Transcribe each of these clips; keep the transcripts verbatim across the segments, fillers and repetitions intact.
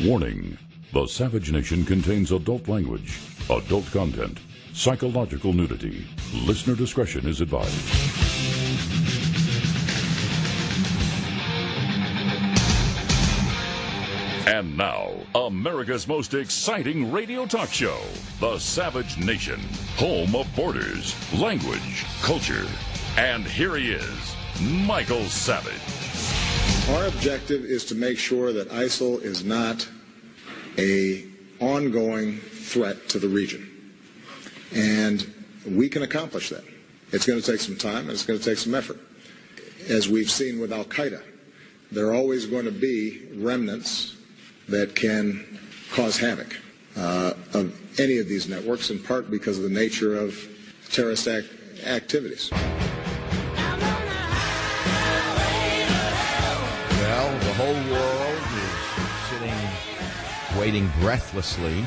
Warning: the Savage Nation contains adult language, adult content, psychological nudity. Listener discretion is advised. And now, America's most exciting radio talk show, The Savage Nation, home of borders, language, culture. And here he is, Michael Savage. Our objective is to make sure that ISIL is not an ongoing threat to the region. And we can accomplish that. It's going to take some time and it's going to take some effort. As we've seen with Al-Qaeda, there are always going to be remnants that can cause havoc uh, of any of these networks, in part because of the nature of terrorist act activities. Well, the whole world is sitting, waiting breathlessly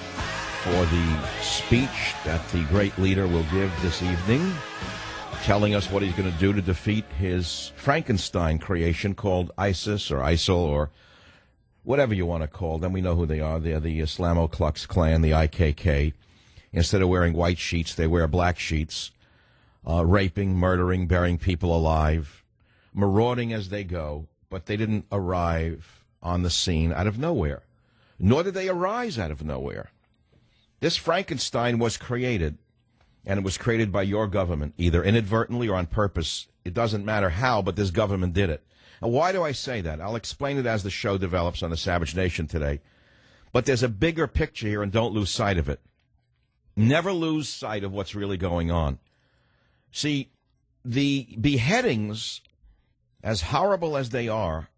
for the speech that the great leader will give this evening, telling us what he's going to do to defeat his Frankenstein creation called ISIS or ISIL or whatever you want to call them. We know who they are. They're the Islamo Klux Klan, the I K K. Instead of wearing white sheets, they wear black sheets, uh, raping, murdering, burying people alive, marauding as they go. But they didn't arrive on the scene out of nowhere, nor did they arise out of nowhere. This Frankenstein was created, and it was created by your government, either inadvertently or on purpose. It doesn't matter how, but this government did it. And why do I say that? I'll explain it as the show develops on the Savage Nation today. But there's a bigger picture here, and don't lose sight of it. Never lose sight of what's really going on. See, the beheadings, as horrible as they are,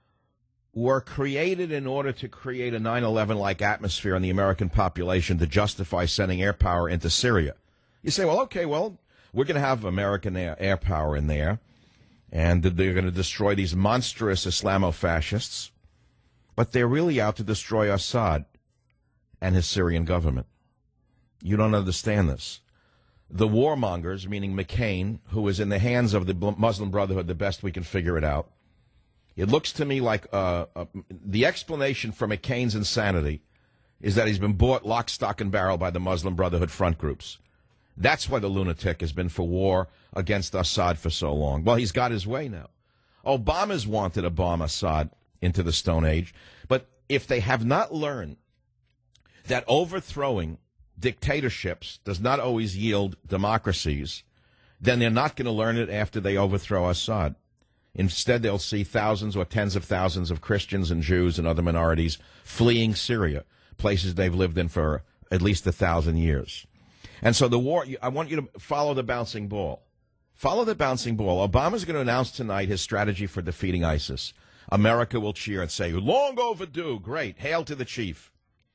were created in order to create a nine eleven-like atmosphere in the American population to justify sending air power into Syria. You say, well, okay, well, we're going to have American air, air power in there, and they're going to destroy these monstrous Islamo-fascists, but they're really out to destroy Assad and his Syrian government. You don't understand this. The warmongers, meaning McCain, who is in the hands of the Muslim Brotherhood the best we can figure it out, it looks to me like uh, uh, the explanation for McCain's insanity is that he's been bought lock, stock, and barrel by the Muslim Brotherhood front groups. That's why the lunatic has been for war against Assad for so long. Well, he's got his way now. Obama's wanted to bomb Assad into the Stone Age, but if they have not learned that overthrowing dictatorships does not always yield democracies, then they're not going to learn it after they overthrow Assad. Instead, they'll see thousands or tens of thousands of Christians and Jews and other minorities fleeing Syria, places they've lived in for at least a thousand years. And so the war, I want you to follow the bouncing ball. Follow the bouncing ball. Obama's going to announce tonight his strategy for defeating ISIS. America will cheer and say, long overdue, great, hail to the chief.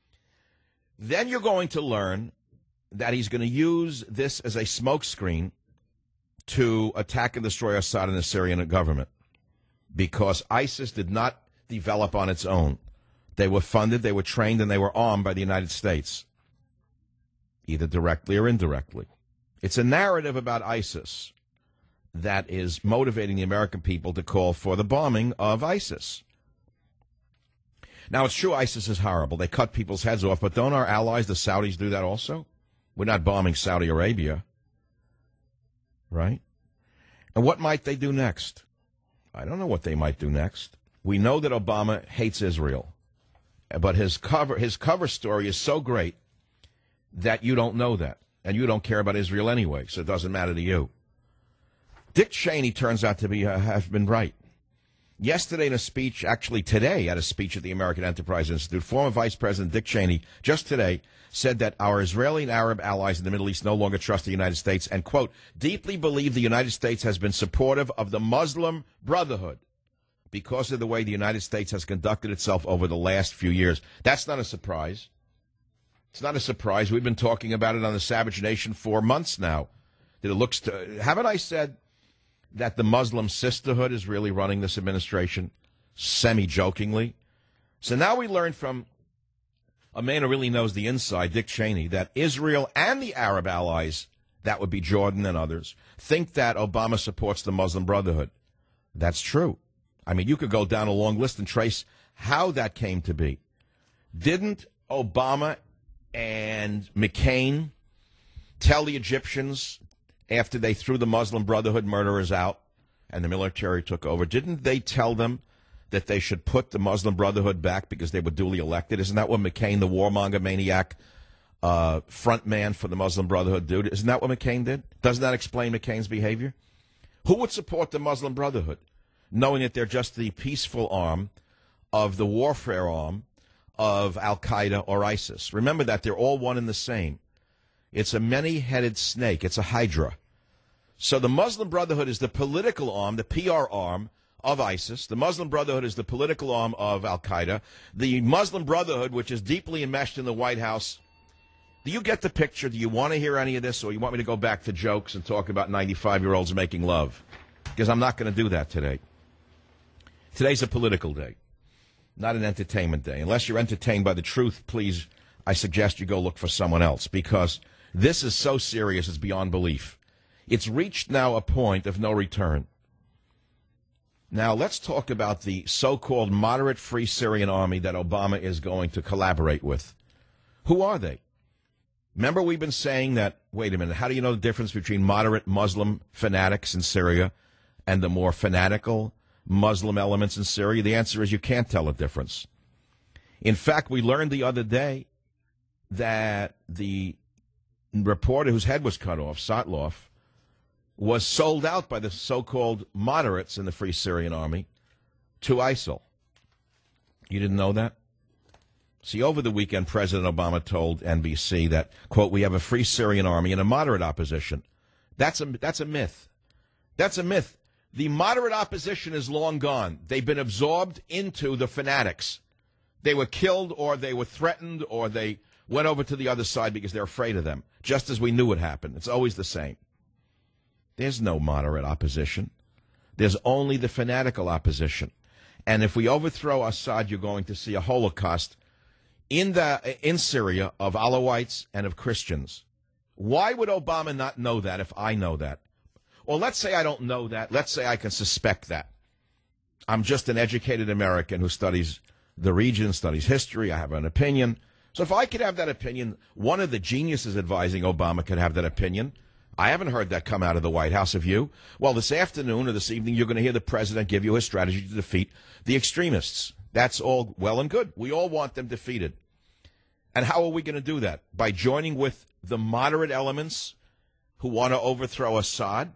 Then you're going to learn that he's going to use this as a smokescreen to attack and destroy Assad and the Syrian government, because ISIS did not develop on its own. They were funded, they were trained, and they were armed by the United States, either directly or indirectly. It's a narrative about ISIS that is motivating the American people to call for the bombing of ISIS. Now, it's true ISIS is horrible. They cut people's heads off, but don't our allies, the Saudis, do that also? We're not bombing Saudi Arabia, right? And what might they do next? I don't know what they might do next. We know that Obama hates Israel, but his cover, his cover story is so great that you don't know that, and you don't care about Israel anyway, so it doesn't matter to you. Dick Cheney turns out to be uh, have been right. Yesterday in a speech, actually today at a speech at the American Enterprise Institute, former Vice President Dick Cheney, just today, said that our Israeli and Arab allies in the Middle East no longer trust the United States and, quote, deeply believe the United States has been supportive of the Muslim Brotherhood because of the way the United States has conducted itself over the last few years. That's not a surprise. It's not a surprise. We've been talking about it on the Savage Nation for months now. That it looks to, haven't I said that the Muslim Sisterhood is really running this administration, semi-jokingly? So now we learn from a man who really knows the inside, Dick Cheney, that Israel and the Arab allies, that would be Jordan and others, think that Obama supports the Muslim Brotherhood. That's true. I mean, you could go down a long list and trace how that came to be. Didn't Obama and McCain tell the Egyptians after they threw the Muslim Brotherhood murderers out and the military took over, didn't they tell them that they should put the Muslim Brotherhood back because they were duly elected? Isn't that what McCain, the warmonger maniac, uh, front man for the Muslim Brotherhood, did? Isn't that what McCain did? Doesn't that explain McCain's behavior? Who would support the Muslim Brotherhood, knowing that they're just the peaceful arm of the warfare arm of Al-Qaeda or ISIS? Remember that they're all one and the same. It's a many-headed snake. It's a hydra. So the Muslim Brotherhood is the political arm, the P R arm of ISIS. The Muslim Brotherhood is the political arm of Al-Qaeda. The Muslim Brotherhood, which is deeply enmeshed in the White House. Do you get the picture? Do you want to hear any of this, or you want me to go back to jokes and talk about ninety-five-year-olds making love? Because I'm not going to do that today. Today's a political day, not an entertainment day. Unless you're entertained by the truth, please, I suggest you go look for someone else, because this is so serious it's beyond belief. It's reached now a point of no return. Now, let's talk about the so-called moderate Free Syrian Army that Obama is going to collaborate with. Who are they? Remember, we've been saying that, wait a minute, how do you know the difference between moderate Muslim fanatics in Syria and the more fanatical Muslim elements in Syria? The answer is you can't tell the difference. In fact, we learned the other day that the reporter whose head was cut off, Sotloff, was sold out by the so-called moderates in the Free Syrian Army to ISIL. You didn't know that? See, over the weekend, President Obama told N B C that, quote, we have a Free Syrian Army and a moderate opposition. That's a, that's a myth. That's a myth. The moderate opposition is long gone. They've been absorbed into the fanatics. They were killed, or they were threatened, or they went over to the other side because they're afraid of them, just as we knew would happen. It's always the same. There's no moderate opposition. There's only the fanatical opposition. And if we overthrow Assad, you're going to see a Holocaust in the in Syria of Alawites and of Christians. Why would Obama not know that if I know that? Well, let's say I don't know that. Let's say I can suspect that. I'm just an educated American who studies the region, studies history. I have an opinion. So if I could have that opinion, one of the geniuses advising Obama could have that opinion. I haven't heard that come out of the White House. Have you? Well, this afternoon or this evening, you're going to hear the president give you his strategy to defeat the extremists. That's all well and good. We all want them defeated. And how are we going to do that? By joining with the moderate elements who want to overthrow Assad?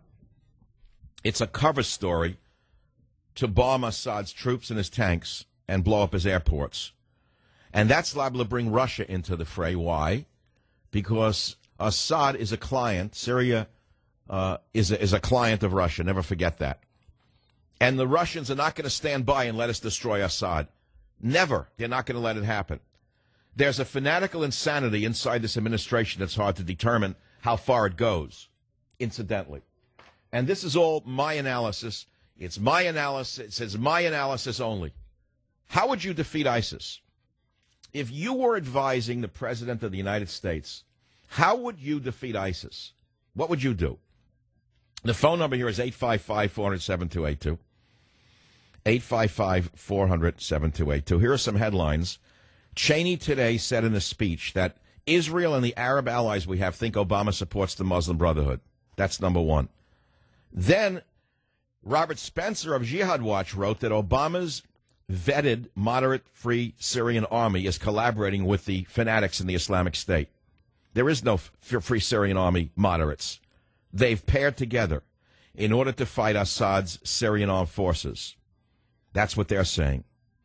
It's a cover story to bomb Assad's troops and his tanks and blow up his airports. And that's liable to bring Russia into the fray. Why? Because Assad is a client. Syria uh, is, a, is a client of Russia. Never forget that. And the Russians are not going to stand by and let us destroy Assad. Never. They're not going to let it happen. There's a fanatical insanity inside this administration that's hard to determine how far it goes, incidentally. And this is all my analysis. It's my analysis. It says my analysis only. How would you defeat ISIS? If you were advising the President of the United States, how would you defeat ISIS? What would you do? The phone number here is eight five five, four hundred, seven two eight two. eight five five, four hundred, seven two eight two. Here are some headlines. Cheney today said in a speech that Israel and the Arab allies we have think Obama supports the Muslim Brotherhood. That's number one. Then Robert Spencer of Jihad Watch wrote that Obama's vetted moderate Free Syrian Army is collaborating with the fanatics in the Islamic State. There is no Free Syrian Army moderates. They've paired together in order to fight Assad's Syrian armed forces. That's what they're saying.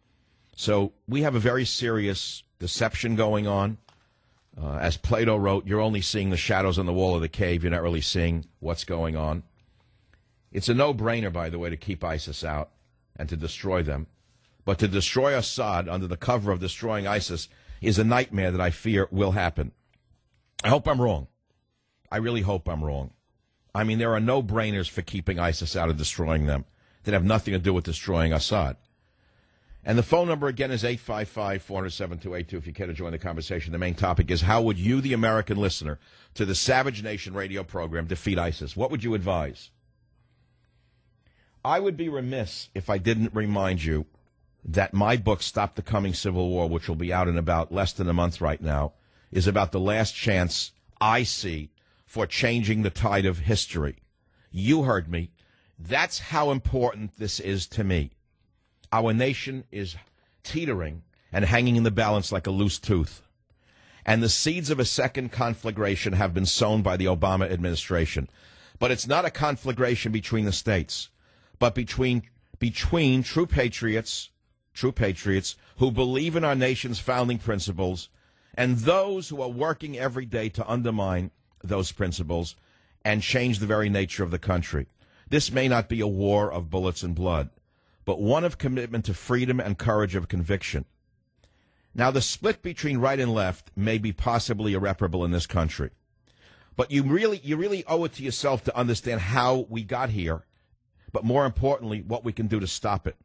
So we have a very serious deception going on. Uh, as Plato wrote, you're only seeing the shadows on the wall of the cave. You're not really seeing what's going on. It's a no-brainer, by the way, to keep ISIS out and to destroy them. But to destroy Assad under the cover of destroying ISIS is a nightmare that I fear will happen. I hope I'm wrong. I really hope I'm wrong. I mean, there are no-brainers for keeping ISIS out and destroying them that have nothing to do with destroying Assad. And the phone number, again, is eight five five, four hundred, seven two eight two if you care to join the conversation. The main topic is, how would you, the American listener, to the Savage Nation radio program, defeat ISIS? What would you advise? I would be remiss if I didn't remind you that my book, Stop the Coming Civil War, which will be out in about less than a month right now, is about the last chance I see for changing the tide of history. You heard me. That's how important this is to me. Our nation is teetering and hanging in the balance like a loose tooth. And the seeds of a second conflagration have been sown by the Obama administration. But it's not a conflagration between the states, but between between true patriots, true patriots who believe in our nation's founding principles and those who are working every day to undermine those principles and change the very nature of the country. This may not be a war of bullets and blood, but one of commitment to freedom and courage of conviction. Now, the split between right and left may be possibly irreparable in this country, but you really, you really owe it to yourself to understand how we got here, but more importantly, what we can do to stop it.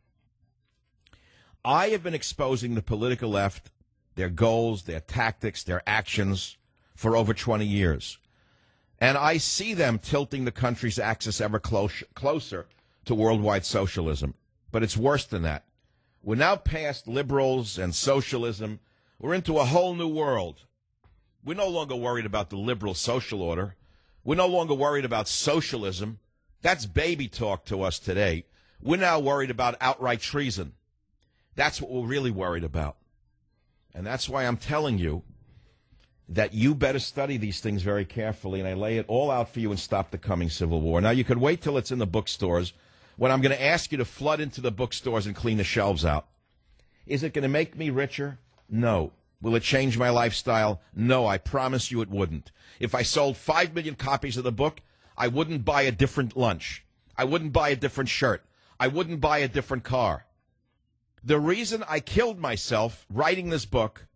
I have been exposing the political left, their goals, their tactics, their actions for over twenty years. And I see them tilting the country's axis ever close, closer to worldwide socialism. But it's worse than that. We're now past liberals and socialism. We're into a whole new world. We're no longer worried about the liberal social order. We're no longer worried about socialism. That's baby talk to us today. We're now worried about outright treason. That's what we're really worried about. And that's why I'm telling you that you better study these things very carefully, and I lay it all out for you and Stop the Coming Civil War. Now, you could wait till it's in the bookstores, when I'm going to ask you to flood into the bookstores and clean the shelves out. Is it going to make me richer? No. Will it change my lifestyle? No, I promise you it wouldn't. If I sold five million copies of the book, I wouldn't buy a different lunch. I wouldn't buy a different shirt. I wouldn't buy a different car. The reason I killed myself writing this book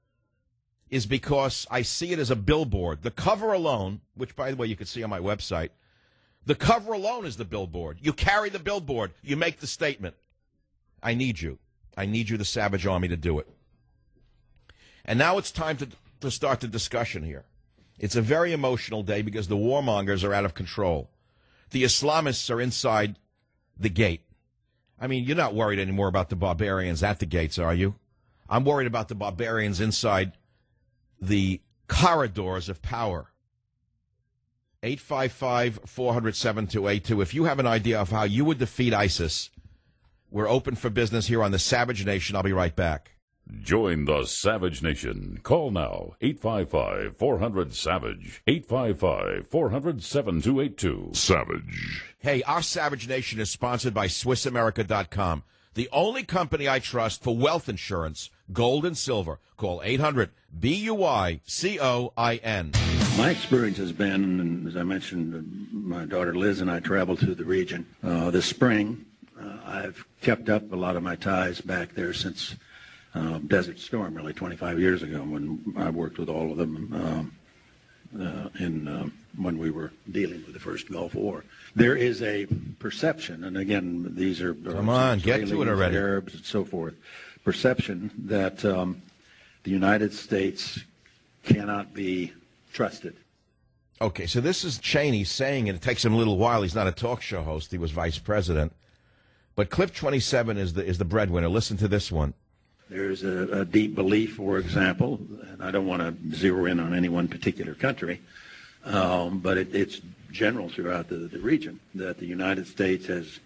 is because I see it as a billboard. The cover alone, which, by the way, you can see on my website, the cover alone is the billboard. You carry the billboard. You make the statement. I need you. I need you, the Savage Army, to do it. And now it's time to, to start the discussion here. It's a very emotional day because the warmongers are out of control. The Islamists are inside the gate. I mean, you're not worried anymore about the barbarians at the gates, are you? I'm worried about the barbarians inside the corridors of power. eight five five, four hundred, seven two eight two. If you have an idea of how you would defeat ISIS, we're open for business here on the Savage Nation. I'll be right back. Join the Savage Nation. Call now, eight five five, four hundred, SAVAGE, eight five five, four hundred, seven two eight two. Savage. Hey, our Savage Nation is sponsored by Swiss America dot com, the only company I trust for wealth insurance, gold and silver. Call eight hundred, B U I C O I N. My experience has been, and as I mentioned, my daughter Liz and I traveled to the region uh, this spring. Uh, I've kept up a lot of my ties back there since uh, Desert Storm, really twenty-five years ago, when I worked with all of them um, uh, in uh, when we were dealing with the first Gulf War. There is a perception, and again, these are come on, get to it already. Arabs and so forth. Perception that um, the United States cannot be trusted. Okay, so this is Cheney saying it. It takes him a little while. He's not a talk show host. He was vice president. But clip twenty-seven is the is the breadwinner. Listen to this one. There's a, a deep belief, for example, and I don't want to zero in on any one particular country, um, but it, it's general throughout the, the region that the United States has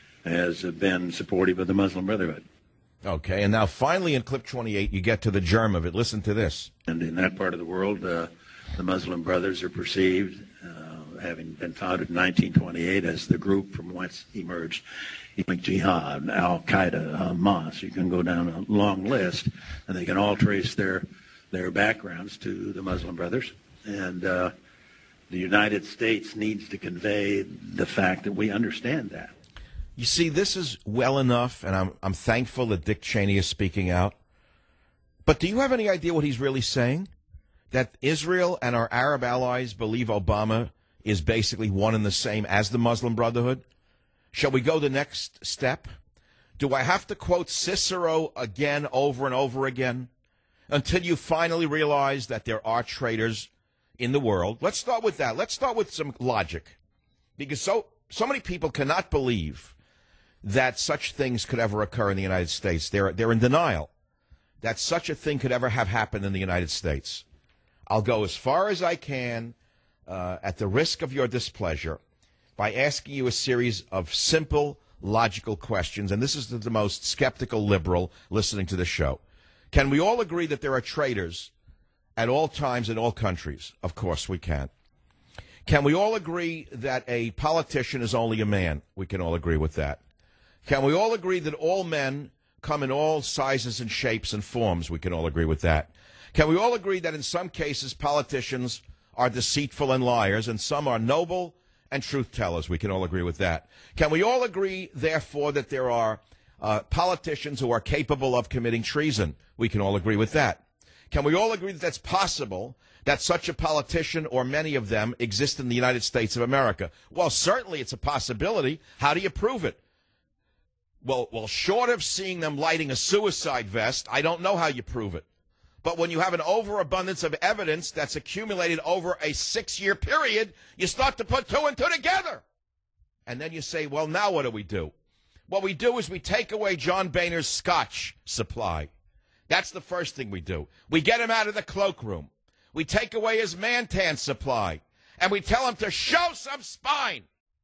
has been supportive of the Muslim Brotherhood. Okay, and now finally in clip twenty-eight, you get to the germ of it. Listen to this. And in that part of the world, uh, the Muslim Brothers are perceived, uh, having been founded in nineteen twenty-eight, as the group from whence emerged Islamic Jihad, Al-Qaeda, Hamas. You can go down a long list, and they can all trace their their backgrounds to the Muslim Brothers. And uh, the United States needs to convey the fact that we understand that. You see, this is well enough, and I'm I'm thankful that Dick Cheney is speaking out. But do you have any idea what he's really saying? That Israel and our Arab allies believe Obama is basically one and the same as the Muslim Brotherhood? Shall we go the next step? Do I have to quote Cicero again, over and over again, until you finally realize that there are traitors in the world? Let's start with that. Let's start with some logic. Because so, so many people cannot believe that such things could ever occur in the United States. They're, they're in denial that such a thing could ever have happened in the United States. I'll go as far as I can, uh, at the risk of your displeasure, by asking you a series of simple, logical questions, and this is the, the most skeptical liberal listening to the show. Can we all agree that there are traitors at all times in all countries? Of course we can. Can we all agree that a politician is only a man? We can all agree with that. Can we all agree that all men come in all sizes and shapes and forms? We can all agree with that. Can we all agree that in some cases politicians are deceitful and liars, and some are noble and truth tellers? We can all agree with that. Can we all agree, therefore, that there are uh, politicians who are capable of committing treason? We can all agree with that. Can we all agree that that's possible, that such a politician or many of them exist in the United States of America? Well, certainly it's a possibility. How do you prove it? Well, well, short of seeing them lighting a suicide vest, I don't know how you prove it. But when you have an overabundance of evidence that's accumulated over a six-year period, you start to put two and two together. And then you say, well, now what do we do? What we do is we take away John Boehner's scotch supply. That's the first thing we do. We get him out of the cloakroom. We take away his Mantan supply. And we tell him to show some spine.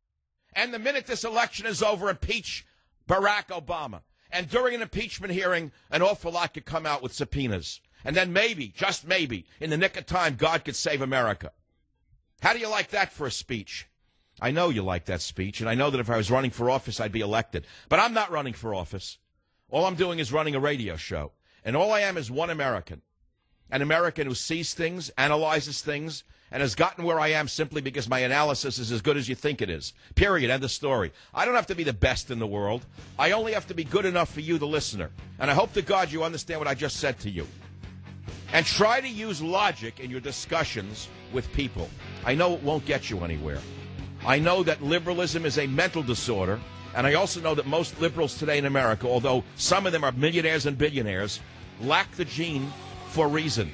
And the minute this election is over, impeach Barack Obama. And during an impeachment hearing, an awful lot could come out with subpoenas. And then maybe, just maybe, in the nick of time, God could save America. How do you like that for a speech? I know you like that speech, and I know that if I was running for office, I'd be elected. But I'm not running for office. All I'm doing is running a radio show. And all I am is one American. An American who sees things, analyzes things, and has gotten where I am simply because my analysis is as good as you think it is. Period. End of story. I don't have to be the best in the world. I only have to be good enough for you, the listener. And I hope to God you understand what I just said to you. And try to use logic in your discussions with people. I know it won't get you anywhere. I know that liberalism is a mental disorder, and I also know that most liberals today in America, although some of them are millionaires and billionaires, lack the gene for reason.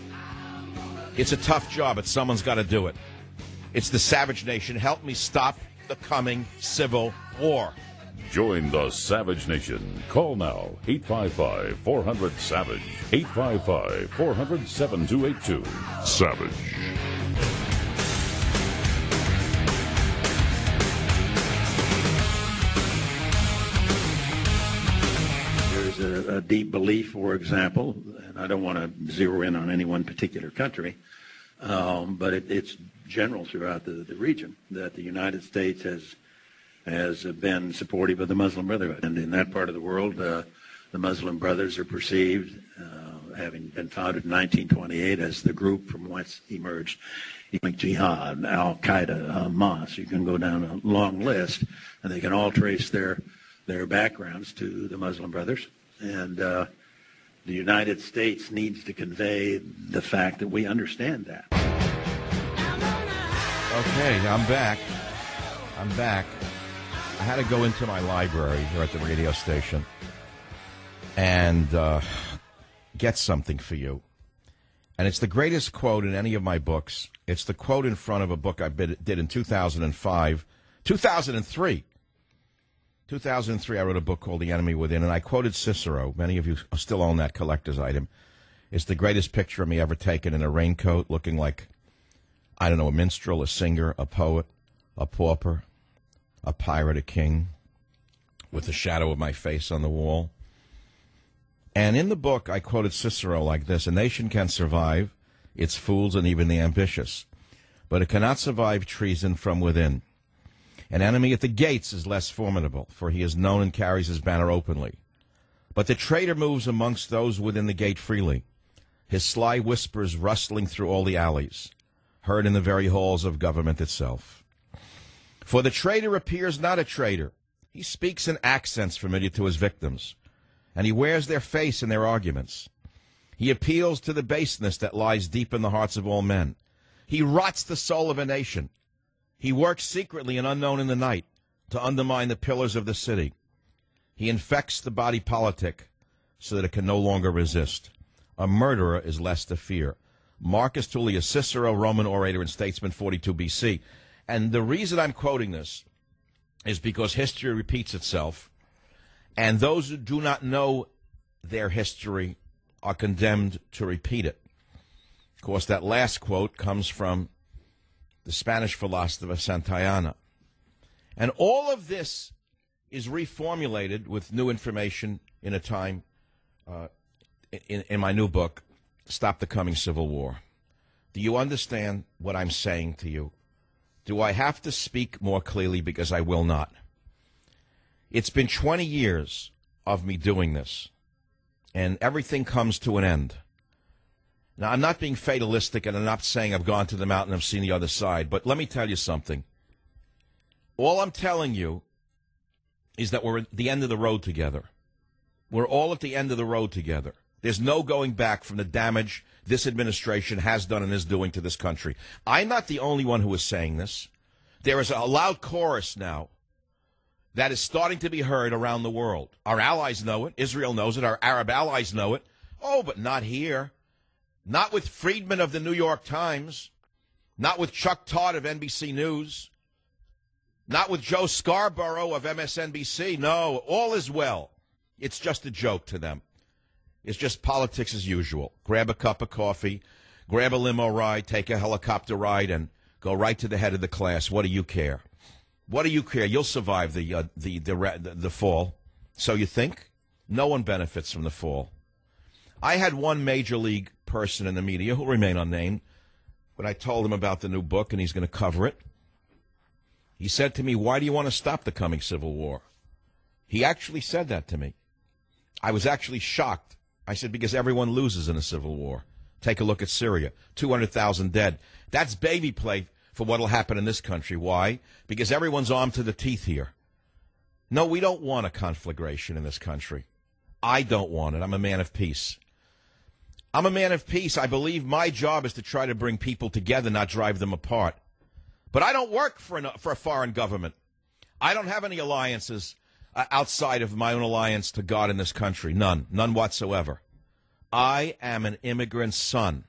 It's a tough job, but someone's got to do it. It's the Savage Nation. Help me stop the coming civil war. Join the Savage Nation. Call now, eight five five, four hundred, SAVAGE, eight five five, four hundred, seven two eight two. Savage. There's a, a deep belief, for example, and I don't want to zero in on any one particular country, um, but it, it's general throughout the, the region that the United States has has been supportive of the Muslim Brotherhood. And in that part of the world, uh, the Muslim Brothers are perceived, uh, having been founded in nineteen twenty-eight, as the group from whence emerged Islamic Jihad, Al-Qaeda, Hamas. You can go down a long list, and they can all trace their their backgrounds to the Muslim Brothers. And uh, the United States needs to convey the fact that we understand that. Okay, I'm back. I'm back. I had to go into my library here at the radio station and uh, get something for you. And it's the greatest quote in any of my books. It's the quote in front of a book I did in two thousand five, two thousand three. two thousand three, I wrote a book called The Enemy Within, and I quoted Cicero. Many of you still own that collector's item. It's the greatest picture of me ever taken in a raincoat, looking like, I don't know, a minstrel, a singer, a poet, a pauper, a pirate, a king, with the shadow of my face on the wall. And in the book, I quoted Cicero like this: a nation can survive its fools and even the ambitious, but it cannot survive treason from within. An enemy at the gates is less formidable, for he is known and carries his banner openly. But the traitor moves amongst those within the gate freely, his sly whispers rustling through all the alleys, heard in the very halls of government itself. For the traitor appears not a traitor. He speaks in accents familiar to his victims, and he wears their face in their arguments. He appeals to the baseness that lies deep in the hearts of all men. He rots the soul of a nation. He works secretly and unknown in the night to undermine the pillars of the city. He infects the body politic so that it can no longer resist. A murderer is less to fear. Marcus Tullius Cicero, Roman orator and statesman, forty-two B C. And the reason I'm quoting this is because history repeats itself. And those who do not know their history are condemned to repeat it. Of course, that last quote comes from the Spanish philosopher Santayana. And all of this is reformulated with new information in a time, uh, in, in my new book, Stop the Coming Civil War. Do you understand what I'm saying to you? Do I have to speak more clearly? Because I will not. It's been twenty years of me doing this, and everything comes to an end. Now, I'm not being fatalistic, and I'm not saying I've gone to the mountain and I've seen the other side, but let me tell you something. All I'm telling you is that we're at the end of the road together. We're all at the end of the road together. There's no going back from the damage this administration has done and is doing to this country. I'm not the only one who is saying this. There is a loud chorus now that is starting to be heard around the world. Our allies know it. Israel knows it. Our Arab allies know it. Oh, but not here. Not with Friedman of the New York Times. Not with Chuck Todd of N B C News. Not with Joe Scarborough of M S N B C. No, all is well. It's just a joke to them. It's just politics as usual. Grab a cup of coffee, grab a limo ride, take a helicopter ride, and go right to the head of the class. What do you care? What do you care? You'll survive the uh, the, the the the fall. So you think? No one benefits from the fall. I had one major league person in the media who'll remain unnamed, but I told him about the new book, and he's going to cover it. He said to me, "Why do you want to stop the coming civil war?" He actually said that to me. I was actually shocked. I said, because everyone loses in a civil war. Take a look at Syria. two hundred thousand dead. That's baby play for what will happen in this country. Why? Because everyone's armed to the teeth here. No, we don't want a conflagration in this country. I don't want it. I'm a man of peace. I'm a man of peace. I believe my job is to try to bring people together, not drive them apart. But I don't work for, an, for a foreign government. I don't have any alliances uh, outside of my own alliance to God in this country. None. None whatsoever. I am an immigrant son.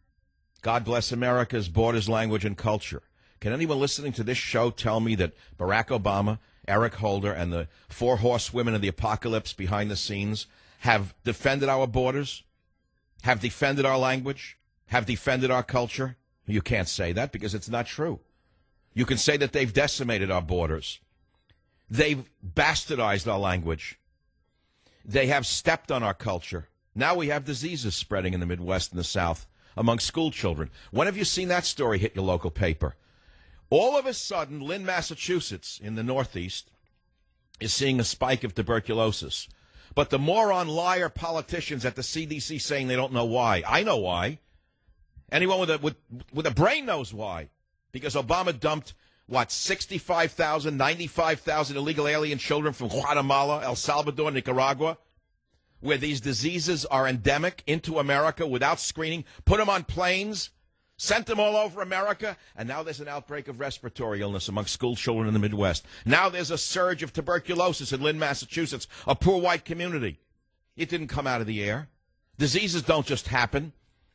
God bless America's borders, language, and culture. Can anyone listening to this show tell me that Barack Obama, Eric Holder, and the four horsewomen of the apocalypse behind the scenes have defended our borders, have defended our language, have defended our culture? You can't say that because it's not true. You can say that they've decimated our borders. They've bastardized our language. They have stepped on our culture. Now we have diseases spreading in the Midwest and the South among school children. When have you seen that story hit your local paper? All of a sudden, Lynn, Massachusetts, in the Northeast, is seeing a spike of tuberculosis. But the moron liar politicians at the C D C saying they don't know why. I know why. Anyone with a, with, with a brain knows why. Because Obama dumped, what, sixty-five thousand, ninety-five thousand illegal alien children from Guatemala, El Salvador, Nicaragua, where these diseases are endemic, into America without screening, put them on planes, sent them all over America, and now there's an outbreak of respiratory illness among school children in the Midwest. Now there's a surge of tuberculosis in Lynn, Massachusetts, a poor white community. It didn't come out of the air. Diseases don't just happen.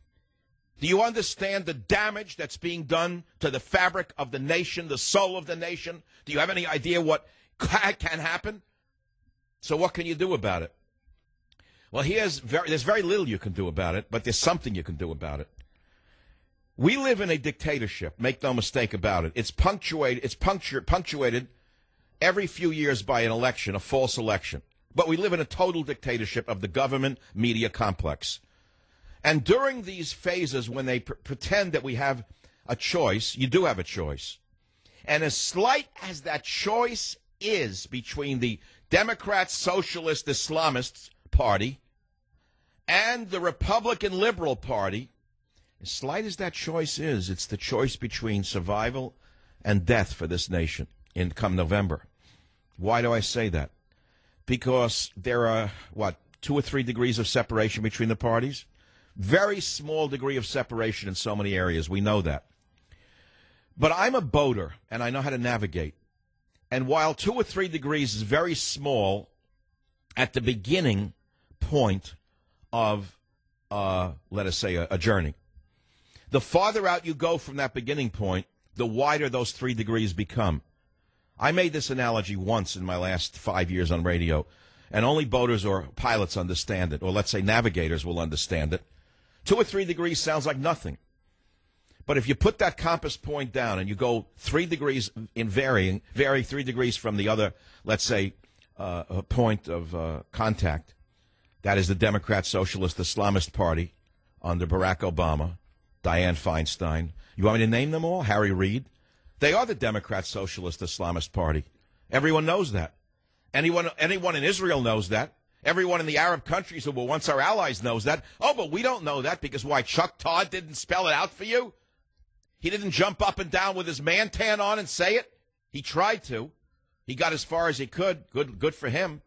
Do you understand the damage that's being done to the fabric of the nation, the soul of the nation? Do you have any idea what can happen? So what can you do about it? Well, here's very, there's very little you can do about it, but there's something you can do about it. We live in a dictatorship, make no mistake about it. It's punctuated, it's punctu- punctuated every few years by an election, a false election. But we live in a total dictatorship of the government media complex. And during these phases when they pr- pretend that we have a choice, you do have a choice. And as slight as that choice is between the Democrat, Socialist, Islamist Party and the Republican Liberal Party, as slight as that choice is, it's the choice between survival and death for this nation in come November. Why do I say that? Because there are, what, two or three degrees of separation between the parties? Very small degree of separation in so many areas. We know that. But I'm a boater, and I know how to navigate. And while two or three degrees is very small at the beginning point of, uh, let us say, a, a journey, the farther out you go from that beginning point, the wider those three degrees become. I made this analogy once in my last five years on radio, and only boaters or pilots understand it, or let's say navigators will understand it. Two or three degrees sounds like nothing. But if you put that compass point down and you go three degrees in varying, vary three degrees from the other, let's say, uh, point of uh, contact, that is the Democrat Socialist Islamist Party under Barack Obama, Dianne Feinstein. You want me to name them all? Harry Reid. They are the Democrat Socialist Islamist Party. Everyone knows that. Anyone, anyone in Israel knows that. Everyone in the Arab countries who were once our allies knows that. Oh, but we don't know that because why? Chuck Todd didn't spell it out for you? He didn't jump up and down with his man tan on and say it? He tried to. He got as far as he could. Good, good for him.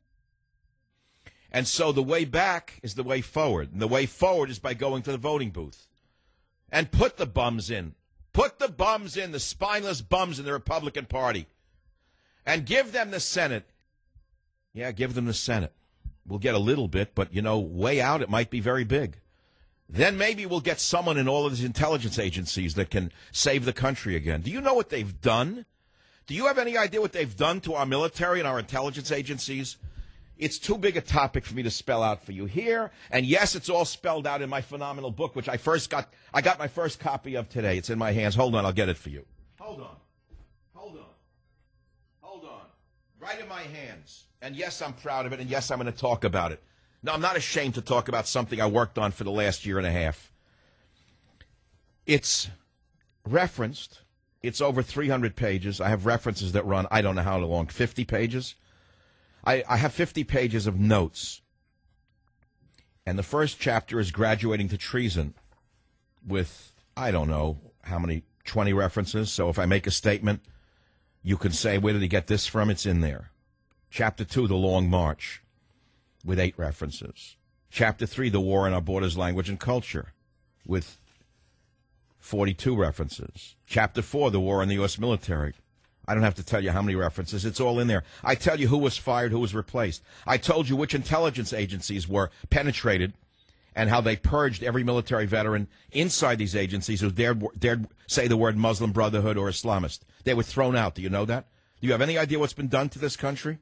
And so the way back is the way forward. And the way forward is by going to the voting booth. And put the bums in. Put the bums in, the spineless bums in the Republican Party. And give them the Senate. Yeah, give them the Senate. We'll get a little bit, but, you know, way out it might be very big. Then maybe we'll get someone in all of these intelligence agencies that can save the country again. Do you know what they've done? Do you have any idea what they've done to our military and our intelligence agencies? It's too big a topic for me to spell out for you here. And yes, it's all spelled out in my phenomenal book, which I first got, I got my first copy of today. It's in my hands. Hold on, I'll get it for you. Hold on. Hold on. Hold on. Right in my hands. And yes, I'm proud of it. And yes, I'm going to talk about it. No, I'm not ashamed to talk about something I worked on for the last year and a half. It's referenced. It's over three hundred pages. I have references that run, I don't know how long, fifty pages. I, I have fifty pages of notes. And the first chapter is graduating to treason with, I don't know how many, twenty references. So if I make a statement, you can say, where did he get this from? It's in there. Chapter two, The Long March, with eight references. Chapter three, The War in Our Borders, Language, and Culture, with forty-two references. Chapter four, The War in the U S military. I don't have to tell you how many references. It's all in there. I tell you who was fired, who was replaced. I told you which intelligence agencies were penetrated and how they purged every military veteran inside these agencies who dared, dared say the word Muslim Brotherhood or Islamist. They were thrown out. Do you know that? Do you have any idea what's been done to this country?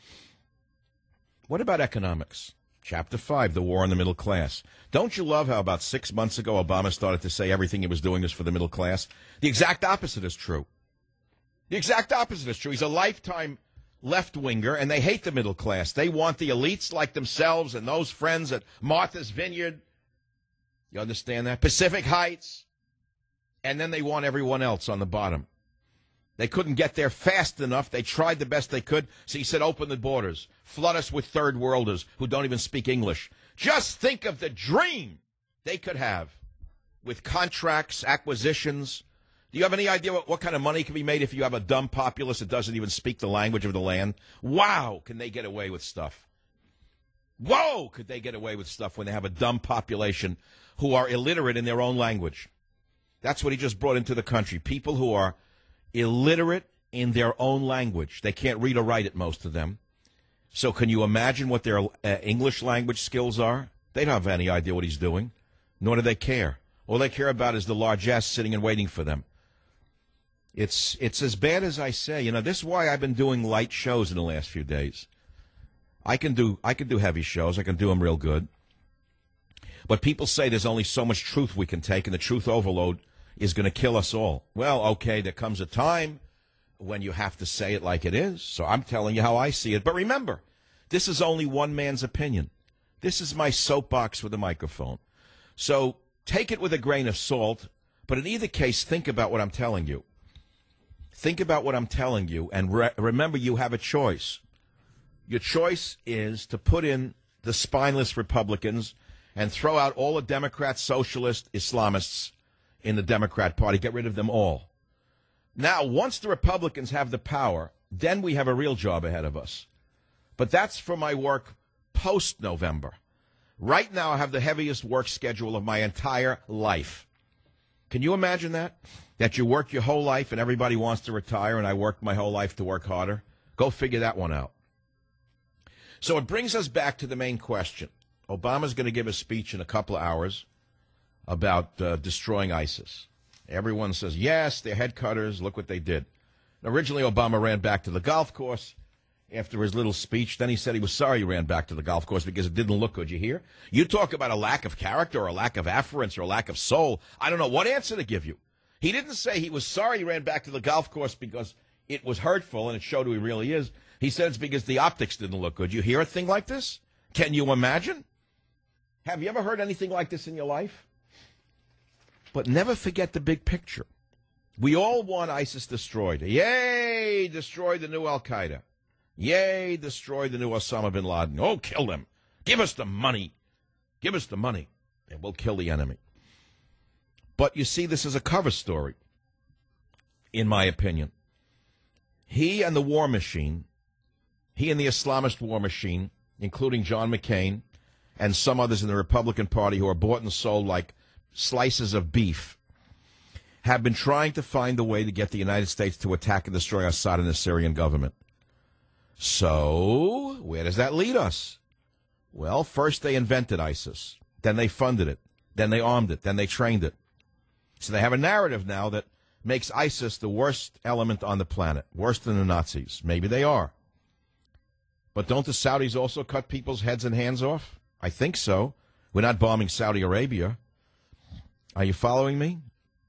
What about economics? Chapter five, The War on the Middle Class. Don't you love how about six months ago Obama started to say everything he was doing is for the middle class? The exact opposite is true. The exact opposite is true. He's a lifetime left-winger, and they hate the middle class. They want the elites like themselves and those friends at Martha's Vineyard. You understand that? Pacific Heights. And then they want everyone else on the bottom. They couldn't get there fast enough. They tried the best they could. So he said, open the borders. Flood us with third-worlders who don't even speak English. Just think of the dream they could have with contracts, acquisitions. Do you have any idea what, what kind of money can be made if you have a dumb populace that doesn't even speak the language of the land? Wow, can they get away with stuff? Whoa, could they get away with stuff when they have a dumb population who are illiterate in their own language? That's what he just brought into the country. People who are illiterate in their own language. They can't read or write it, most of them. So can you imagine what their uh, English language skills are? They don't have any idea what he's doing, nor do they care. All they care about is the largesse sitting and waiting for them. It's it's as bad as I say. You know, this is why I've been doing light shows in the last few days. I can do I can do heavy shows. I can do them real good. But people say there's only so much truth we can take, and the truth overload is going to kill us all. Well, okay, there comes a time when you have to say it like it is. So I'm telling you how I see it. But remember, this is only one man's opinion. This is my soapbox with a microphone. So take it with a grain of salt. But in either case, think about what I'm telling you. Think about what I'm telling you, and re- remember, you have a choice. Your choice is to put in the spineless Republicans and throw out all the Democrats, socialist, Islamists in the Democrat Party. Get rid of them all. Now, once the Republicans have the power, then we have a real job ahead of us. But that's for my work post-November. Right now, I have the heaviest work schedule of my entire life. Can you imagine that? That you work your whole life and everybody wants to retire, and I worked my whole life to work harder? Go figure that one out. So it brings us back to the main question. Obama's going to give a speech in a couple of hours about uh, destroying ISIS. Everyone says, yes, they're head cutters. Look what they did. Originally, Obama ran back to the golf course, after his little speech. Then he said he was sorry he ran back to the golf course because it didn't look good. You hear? You talk about a lack of character or a lack of afference or a lack of soul. I don't know what answer to give you. He didn't say he was sorry he ran back to the golf course because it was hurtful and it showed who he really is. He said it's because the optics didn't look good. You hear a thing like this? Can you imagine? Have you ever heard anything like this in your life? But never forget the big picture. We all want ISIS destroyed. Yay, destroy the new Al-Qaeda. Yay, destroy the new Osama bin Laden. Oh, kill them. Give us the money. Give us the money, and we'll kill the enemy. But you see, this is a cover story, in my opinion. He and the war machine, he and the Islamist war machine, including John McCain and some others in the Republican Party who are bought and sold like slices of beef, have been trying to find a way to get the United States to attack and destroy Assad and the Syrian government. So, where does that lead us? Well, first they invented ISIS. Then they funded it. Then they armed it. Then they trained it. So they have a narrative now that makes ISIS the worst element on the planet, worse than the Nazis. Maybe they are. But don't the Saudis also cut people's heads and hands off? I think so. We're not bombing Saudi Arabia. Are you following me?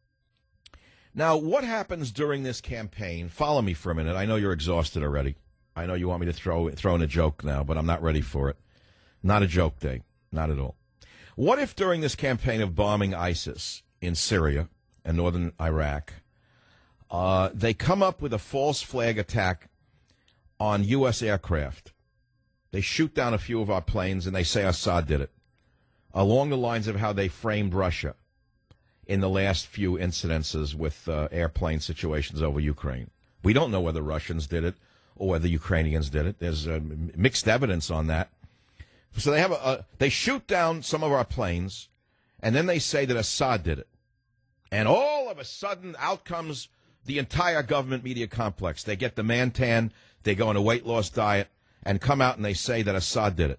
Now, what happens during this campaign? Follow me for a minute. I know you're exhausted already. I know you want me to throw, throw in a joke now, but I'm not ready for it. Not a joke day. Not at all. What if during this campaign of bombing ISIS in Syria and northern Iraq, uh, they come up with a false flag attack on U S aircraft? They shoot down a few of our planes and they say Assad did it, along the lines of how they framed Russia in the last few incidences with uh, airplane situations over Ukraine. We don't know whether Russians did it or whether Ukrainians did it. There's uh, mixed evidence on that. So they have a, a they shoot down some of our planes, and then they say that Assad did it. And all of a sudden, out comes the entire government media complex. They get the man tan, they go on a weight loss diet, and come out and they say that Assad did it.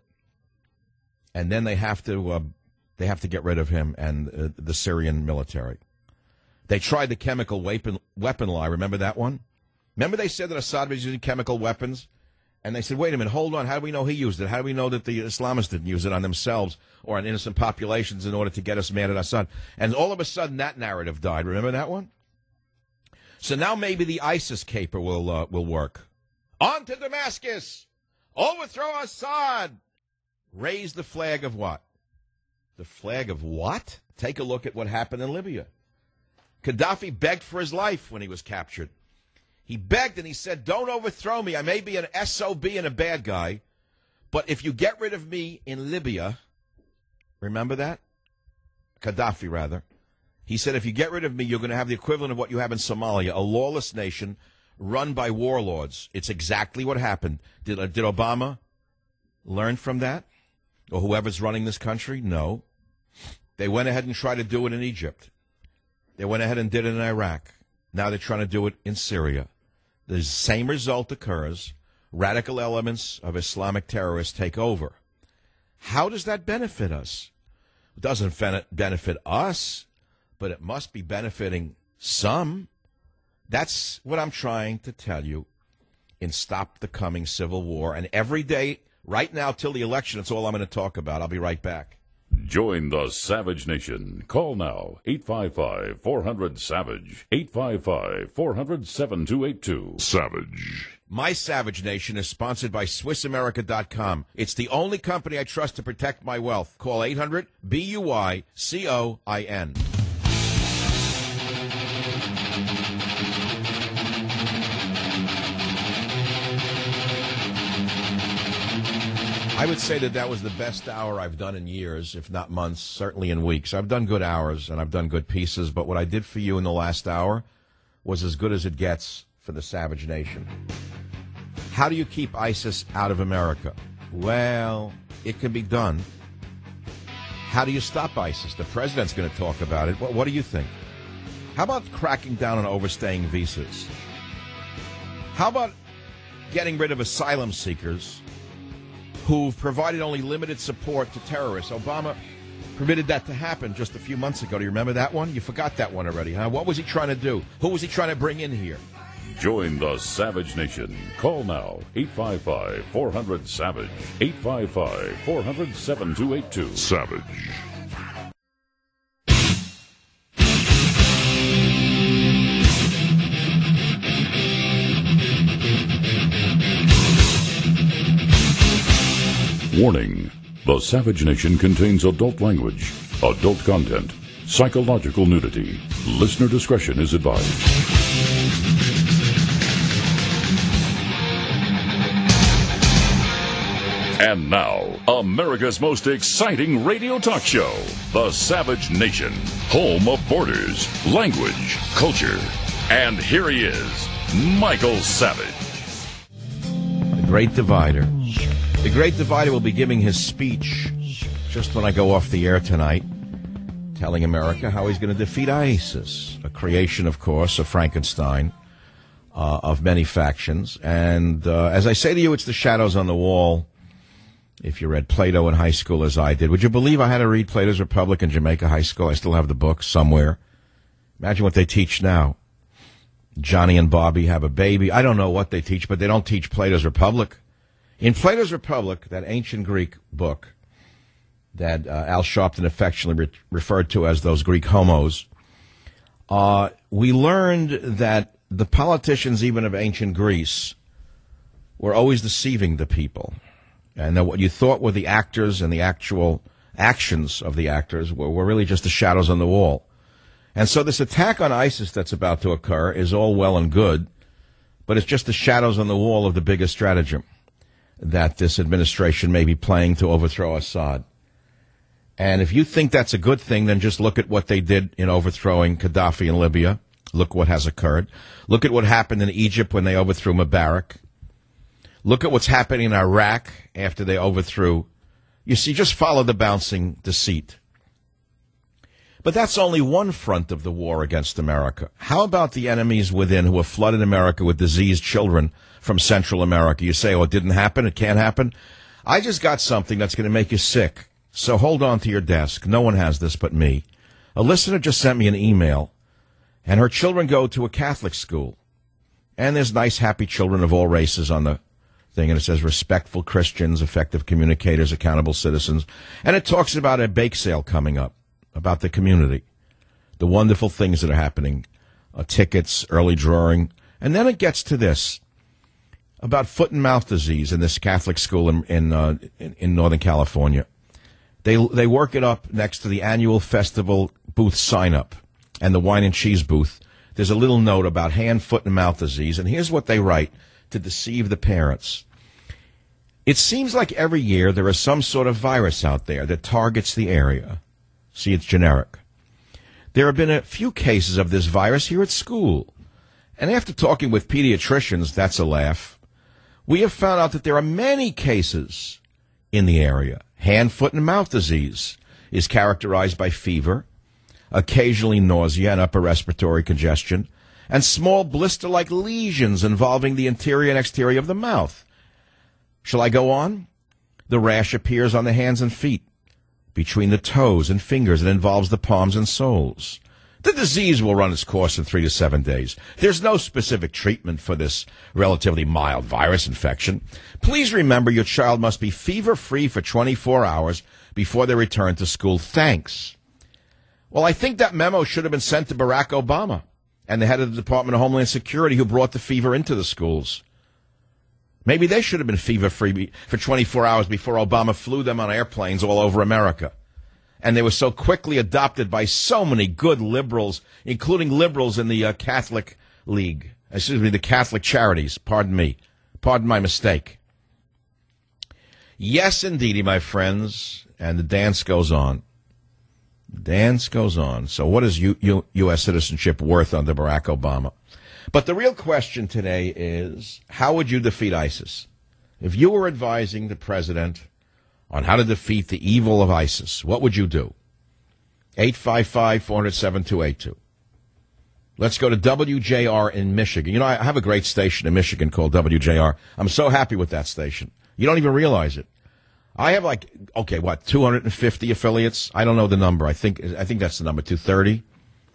And then they have to uh, they have to get rid of him and uh, the Syrian military. They tried the chemical weapon weapon lie. Remember that one? Remember they said that Assad was using chemical weapons? And they said, wait a minute, hold on. How do we know he used it? How do we know that the Islamists didn't use it on themselves or on innocent populations in order to get us mad at Assad? And all of a sudden, that narrative died. Remember that one? So now maybe the ISIS caper will uh, will work. On to Damascus! Overthrow Assad! Raise the flag of what? The flag of what? Take a look at what happened in Libya. Gaddafi begged for his life when he was captured. He begged and he said, don't overthrow me. I may be an S O B and a bad guy, but if you get rid of me in Libya, remember that? Gaddafi, rather. He said, if you get rid of me, you're going to have the equivalent of what you have in Somalia, a lawless nation run by warlords. It's exactly what happened. Did, uh, did Obama learn from that? Or whoever's running this country? No. They went ahead and tried to do it in Egypt. They went ahead and did it in Iraq. Now they're trying to do it in Syria. The same result occurs. Radical elements of Islamic terrorists take over. How does that benefit us? It doesn't benefit us, but it must be benefiting some. That's what I'm trying to tell you in Stop the Coming Civil War. And every day, right now till the election, it's all I'm going to talk about. I'll be right back. Join the Savage Nation. Call now, eight five five, four hundred, SAVAGE, eight five five, four hundred, seven two eight two. Savage. My Savage Nation is sponsored by Swiss America dot com. It's the only company I trust to protect my wealth. Call eight hundred, B U Y C O I N. I would say that that was the best hour I've done in years, if not months, certainly in weeks. I've done good hours and I've done good pieces, but what I did for you in the last hour was as good as it gets for the Savage Nation. How do you keep ISIS out of America? Well, it can be done. How do you stop ISIS? The president's going to talk about it. What, what do you think? How about cracking down on overstaying visas? How about getting rid of asylum seekers who've provided only limited support to terrorists? Obama permitted that to happen just a few months ago. Do you remember that one? You forgot that one already, huh? What was he trying to do? Who was he trying to bring in here? Join the Savage Nation. Call now, eight five five, four hundred, SAVAGE, eight five five, four hundred, seven two eight two. Savage. Warning. The Savage Nation contains adult language, adult content, psychological nudity. Listener discretion is advised. And now, America's most exciting radio talk show, The Savage Nation, home of borders, language, culture. And here he is, Michael Savage. The Great Divider. The Great Divider will be giving his speech just when I go off the air tonight, telling America how he's going to defeat ISIS, a creation, of course, of Frankenstein, uh, of many factions. And uh, as I say to you, it's the shadows on the wall. If you read Plato in high school as I did, would you believe I had to read Plato's Republic in Jamaica High School? I still have the book somewhere. Imagine what they teach now. Johnny and Bobby have a baby. I don't know what they teach, but they don't teach Plato's Republic. In Plato's Republic, that ancient Greek book that uh, Al Sharpton affectionately re- referred to as those Greek homos, uh, we learned that the politicians even of ancient Greece were always deceiving the people. And that what you thought were the actors and the actual actions of the actors were, were really just the shadows on the wall. And so this attack on ISIS that's about to occur is all well and good, but it's just the shadows on the wall of the biggest stratagem that this administration may be playing to overthrow Assad. And if you think that's a good thing, then just look at what they did in overthrowing Gaddafi in Libya. Look what has occurred. Look at what happened in Egypt when they overthrew Mubarak. Look at what's happening in Iraq after they overthrew. You see, just follow the bouncing deceit. But that's only one front of the war against America. How about the enemies within who have flooded America with diseased children from Central America? You say, oh, it didn't happen, it can't happen. I just got something that's going to make you sick. So hold on to your desk. No one has this but me. A listener just sent me an email, and her children go to a Catholic school. And there's nice, happy children of all races on the thing, and it says respectful Christians, effective communicators, accountable citizens. And it talks about a bake sale coming up, about the community, the wonderful things that are happening, uh, tickets, early drawing. And then it gets to this, about foot and mouth disease in this Catholic school in in, uh, in, in Northern California. They they work it up next to the annual festival booth sign-up and the wine and cheese booth. There's a little note about hand, foot, and mouth disease, and here's what they write to deceive the parents. It seems like every year there is some sort of virus out there that targets the area. See, it's generic. There have been a few cases of this virus here at school. And after talking with pediatricians, that's a laugh, we have found out that there are many cases in the area. Hand, foot, and mouth disease is characterized by fever, occasionally nausea and upper respiratory congestion, and small blister-like lesions involving the interior and exterior of the mouth. Shall I go on? The rash appears on the hands and feet, between the toes and fingers, and involves the palms and soles. The disease will run its course in three to seven days. There's no specific treatment for this relatively mild virus infection. Please remember your child must be fever-free for twenty-four hours before they return to school. Thanks. Well, I think that memo should have been sent to Barack Obama and the head of the Department of Homeland Security who brought the fever into the schools. Maybe they should have been fever-free for twenty-four hours before Obama flew them on airplanes all over America. And they were so quickly adopted by so many good liberals, including liberals in the uh, Catholic League. Excuse me, the Catholic Charities. Pardon me. Pardon my mistake. Yes, indeedy, my friends. And the dance goes on. The dance goes on. So what is U- U- U S citizenship worth under Barack Obama? But the real question today is, how would you defeat ISIS? If you were advising the president on how to defeat the evil of ISIS, what would you do? eight five five, four hundred, seven two eight two. Let's go to W J R in Michigan. You know, I have a great station in Michigan called W J R. I'm so happy with that station. You don't even realize it. I have like, okay, what, two hundred fifty affiliates? I don't know the number. I think I think that's the number, two hundred thirty.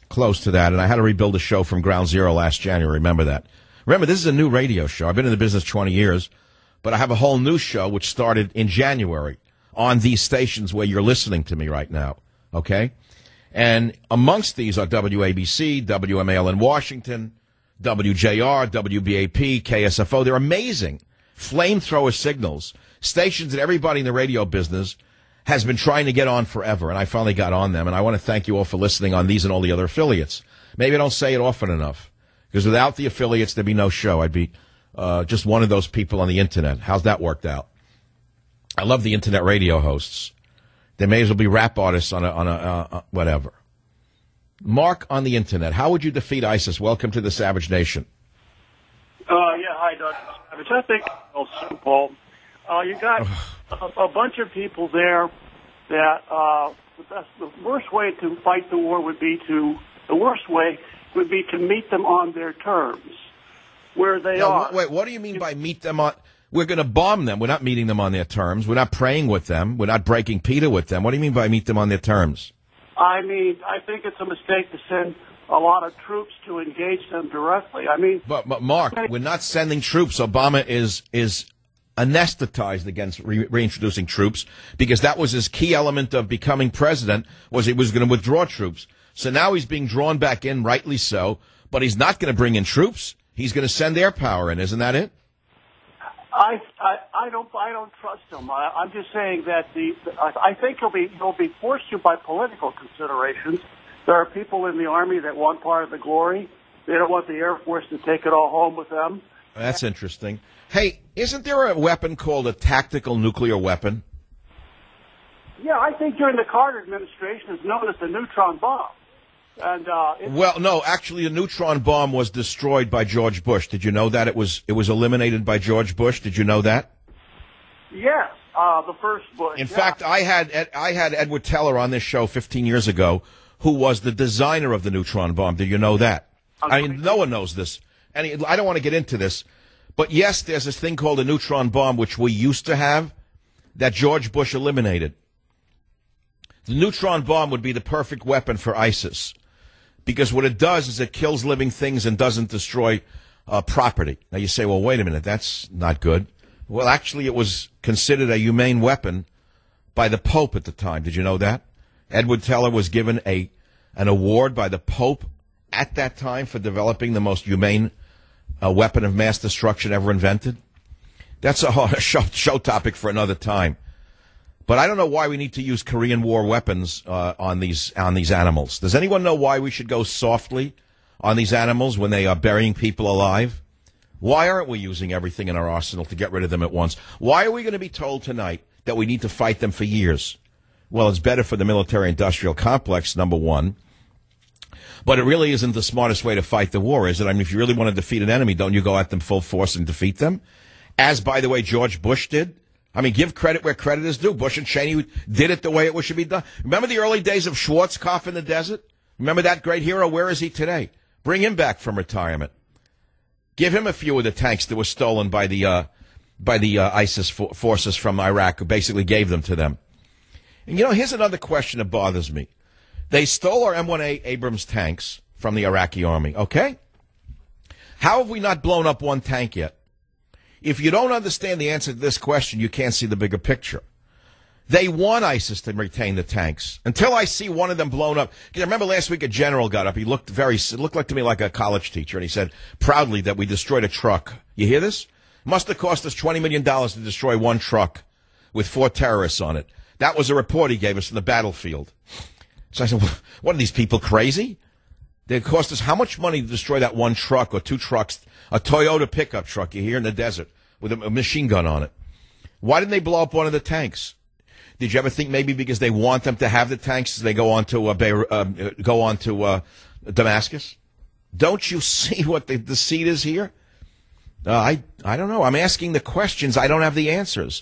close to that, and I had to rebuild the show from ground zero last January. Remember that. Remember, this is a new radio show. I've been in the business twenty years, but I have a whole new show which started in January on these stations where you're listening to me right now, okay? And amongst these are W A B C, W M A L in Washington, W J R, W B A P, K S F O. They're amazing flamethrower signals, stations that everybody in the radio business has been trying to get on forever, and I finally got on them, and I want to thank you all for listening on these and all the other affiliates. Maybe I don't say it often enough, because without the affiliates, there'd be no show. I'd be uh, just one of those people on the Internet. How's that worked out? I love the Internet radio hosts. They may as well be rap artists on a, on a uh, uh, whatever. Mark on the Internet, how would you defeat ISIS? Welcome to the Savage Nation. Uh, yeah, hi, Doctor Savage. I think it's simple. Uh, you got a, a bunch of people there that uh, the, best, the worst way to fight the war would be to, the worst way would be to meet them on their terms, where they now, are. Wait, what do you mean by meet them on? We're going to bomb them. We're not meeting them on their terms. We're not praying with them. We're not breaking Peter with them. What do you mean by meet them on their terms? I mean, I think it's a mistake to send a lot of troops to engage them directly. I mean, but, but Mark, we're not sending troops. Obama is is anesthetized against re- reintroducing troops because that was his key element of becoming president, was he was going to withdraw troops. So now he's being drawn back in, rightly so, but he's not going to bring in troops. He's going to send air power in. Isn't that it? I, I, I don't I don't trust him. I, I'm just saying that the I think he'll be he'll be forced to by political considerations. There are people in the Army that want part of the glory. They don't want the Air Force to take it all home with them. That's interesting. Hey, isn't there a weapon called a tactical nuclear weapon? Yeah, I think during the Carter administration it's known as the neutron bomb. And uh, well, no, actually, a neutron bomb was destroyed by George Bush. Did you know that? It was it was eliminated by George Bush. Did you know that? Yes, uh, the first Bush. In yeah. fact, I had I had Edward Teller on this show fifteen years ago, who was the designer of the neutron bomb. Did you know that? Okay. I mean, no one knows this. And I don't want to get into this, but yes, there's this thing called a neutron bomb, which we used to have, that George Bush eliminated. The neutron bomb would be the perfect weapon for ISIS, because what it does is it kills living things and doesn't destroy uh, property. Now you say, well, wait a minute, that's not good. Well, actually, it was considered a humane weapon by the Pope at the time. Did you know that? Edward Teller was given a an award by the Pope at that time for developing the most humane uh, weapon of mass destruction ever invented. That's a, a show, show topic for another time. But I don't know why we need to use Korean War weapons uh, on these on these animals. Does anyone know why we should go softly on these animals when they are burying people alive? Why aren't we using everything in our arsenal to get rid of them at once? Why are we going to be told tonight that we need to fight them for years? Well, it's better for the military-industrial complex, number one. But it really isn't the smartest way to fight the war, is it? I mean, if you really want to defeat an enemy, don't you go at them full force and defeat them? As, by the way, George Bush did. I mean, give credit where credit is due. Bush and Cheney did it the way it should be done. Remember the early days of Schwarzkopf in the desert? Remember that great hero? Where is he today? Bring him back from retirement. Give him a few of the tanks that were stolen by the uh, by the uh, ISIS fo- forces from Iraq, who basically gave them to them. And, you know, here's another question that bothers me. They stole our M one A Abrams tanks from the Iraqi army, okay? How have we not blown up one tank yet? If you don't understand the answer to this question, you can't see the bigger picture. They want ISIS to retain the tanks until I see one of them blown up. I remember last week a general got up. He looked very, it looked like to me like a college teacher, and he said proudly that we destroyed a truck. You hear this? Must have cost us twenty million dollars to destroy one truck with four terrorists on it. That was a report he gave us from the battlefield. So I said, what are these people, crazy? They cost us how much money to destroy that one truck or two trucks, a Toyota pickup truck you hear in the desert with a machine gun on it. Why didn't they blow up one of the tanks? Did you ever think maybe because they want them to have the tanks as they go on to, uh, Beirut, uh, go on to uh, Damascus? Don't you see what the deceit is here? Uh, I, I don't know. I'm asking the questions. I don't have the answers.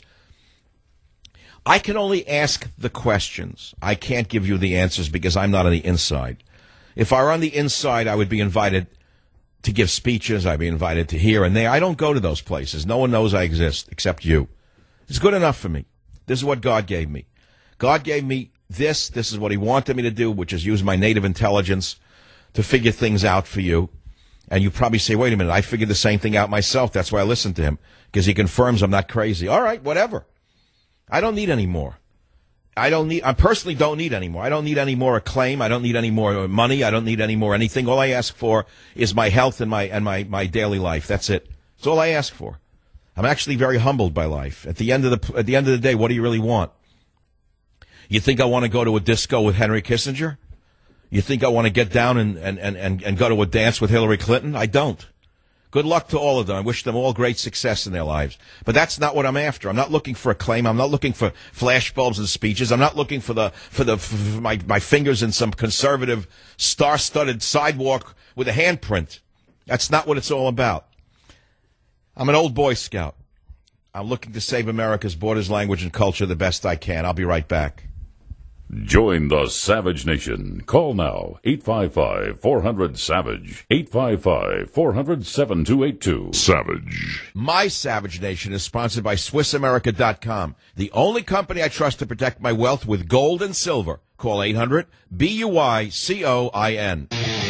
I can only ask the questions. I can't give you the answers because I'm not on the inside. If I were on the inside, I would be invited to give speeches. I'd be invited to here and there. I don't go to those places. No one knows I exist except you. It's good enough for me. This is what God gave me. God gave me this. This is what he wanted me to do, which is use my native intelligence to figure things out for you. And you probably say, wait a minute, I figured the same thing out myself. That's why I listen to him, because he confirms I'm not crazy. All right, whatever. I don't need any more. I don't need, I personally don't need any more. I don't need any more acclaim. I don't need any more money. I don't need any more anything. All I ask for is my health and my, and my, my daily life. That's it. That's all I ask for. I'm actually very humbled by life. At the end of the, at the end of the day, what do you really want? You think I want to go to a disco with Henry Kissinger? You think I want to get down and, and, and, and go to a dance with Hillary Clinton? I don't. Good luck to all of them. I wish them all great success in their lives. But that's not what I'm after. I'm not looking for acclaim. I'm not looking for flashbulbs and speeches. I'm not looking for the for the for my my fingers in some conservative star-studded sidewalk with a handprint. That's not what it's all about. I'm an old Boy Scout. I'm looking to save America's borders, language, and culture the best I can. I'll be right back. Join the Savage Nation. Call now, eight five five, four hundred, SAVAGE, eight five five, four hundred, seven two eight two. Savage. My Savage Nation is sponsored by Swiss America dot com, the only company I trust to protect my wealth with gold and silver. Call eight hundred, B U I C O I N.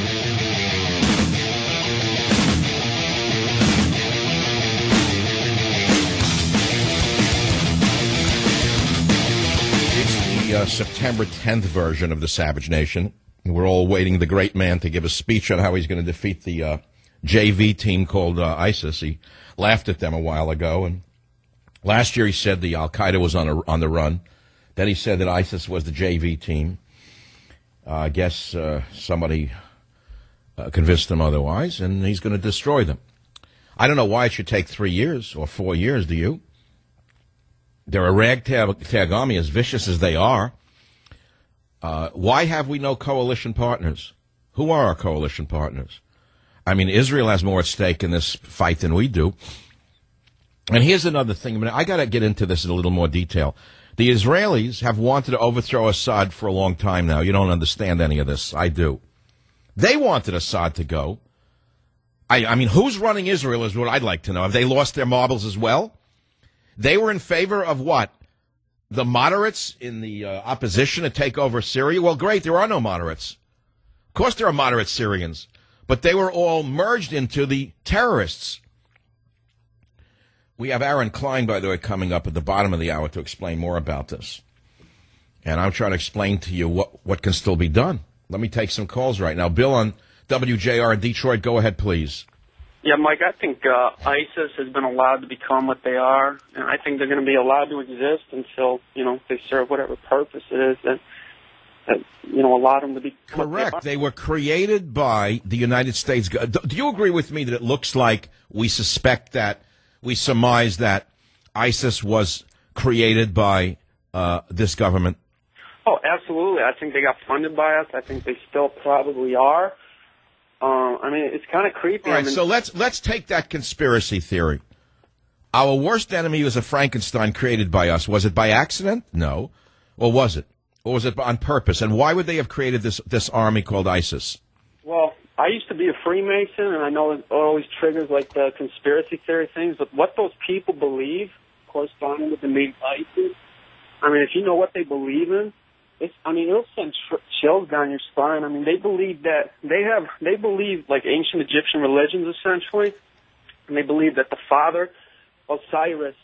Uh, September tenth version of the Savage Nation. We're all waiting the great man to give a speech on how he's going to defeat the uh, J V team called uh, ISIS. He laughed at them a while ago, and last year he said the Al-Qaeda was on, a, on the run. Then he said that ISIS was the J V team. Uh, I guess uh, somebody uh, convinced him otherwise, and he's going to destroy them. I don't know why it should take three years or four years, do you? They're a ragtag army, as vicious as they are. Uh, why have we no coalition partners? Who are our coalition partners? I mean, Israel has more at stake in this fight than we do. And here's another thing. I mean, I got to get into this in a little more detail. The Israelis have wanted to overthrow Assad for a long time now. You don't understand any of this. I do. They wanted Assad to go. I, I mean, who's running Israel is what I'd like to know. Have they lost their marbles as well? They were in favor of what? The moderates in the uh, opposition to take over Syria? Well, great, there are no moderates. Of course there are moderate Syrians, but they were all merged into the terrorists. We have Aaron Klein, by the way, coming up at the bottom of the hour to explain more about this. And I'm trying to explain to you what, what can still be done. Let me take some calls right now. Bill on W J R in Detroit, go ahead, please. Yeah, Mike, I think uh, ISIS has been allowed to become what they are, and I think they're going to be allowed to exist until, you know, they serve whatever purpose it is that, that you know, allowed them to be. Correct. They, they were created by the United States. Do you agree with me that it looks like we suspect that, we surmise that ISIS was created by uh, this government? Oh, absolutely. I think they got funded by us. I think they still probably are. Uh, I mean, it's kind of creepy. All right, I mean, so let's let's take that conspiracy theory. Our worst enemy was a Frankenstein created by us. Was it by accident? No. Or was it? Or was it on purpose? And why would they have created this this army called ISIS? Well, I used to be a Freemason, and I know it always triggers like the conspiracy theory things, but what those people believe corresponding with the name ISIS, I mean, if you know what they believe in, It's, I mean, it'll send tr- chills down your spine. I mean, they believe that they have, they believe like ancient Egyptian religions essentially, and they believe that the father, Osiris,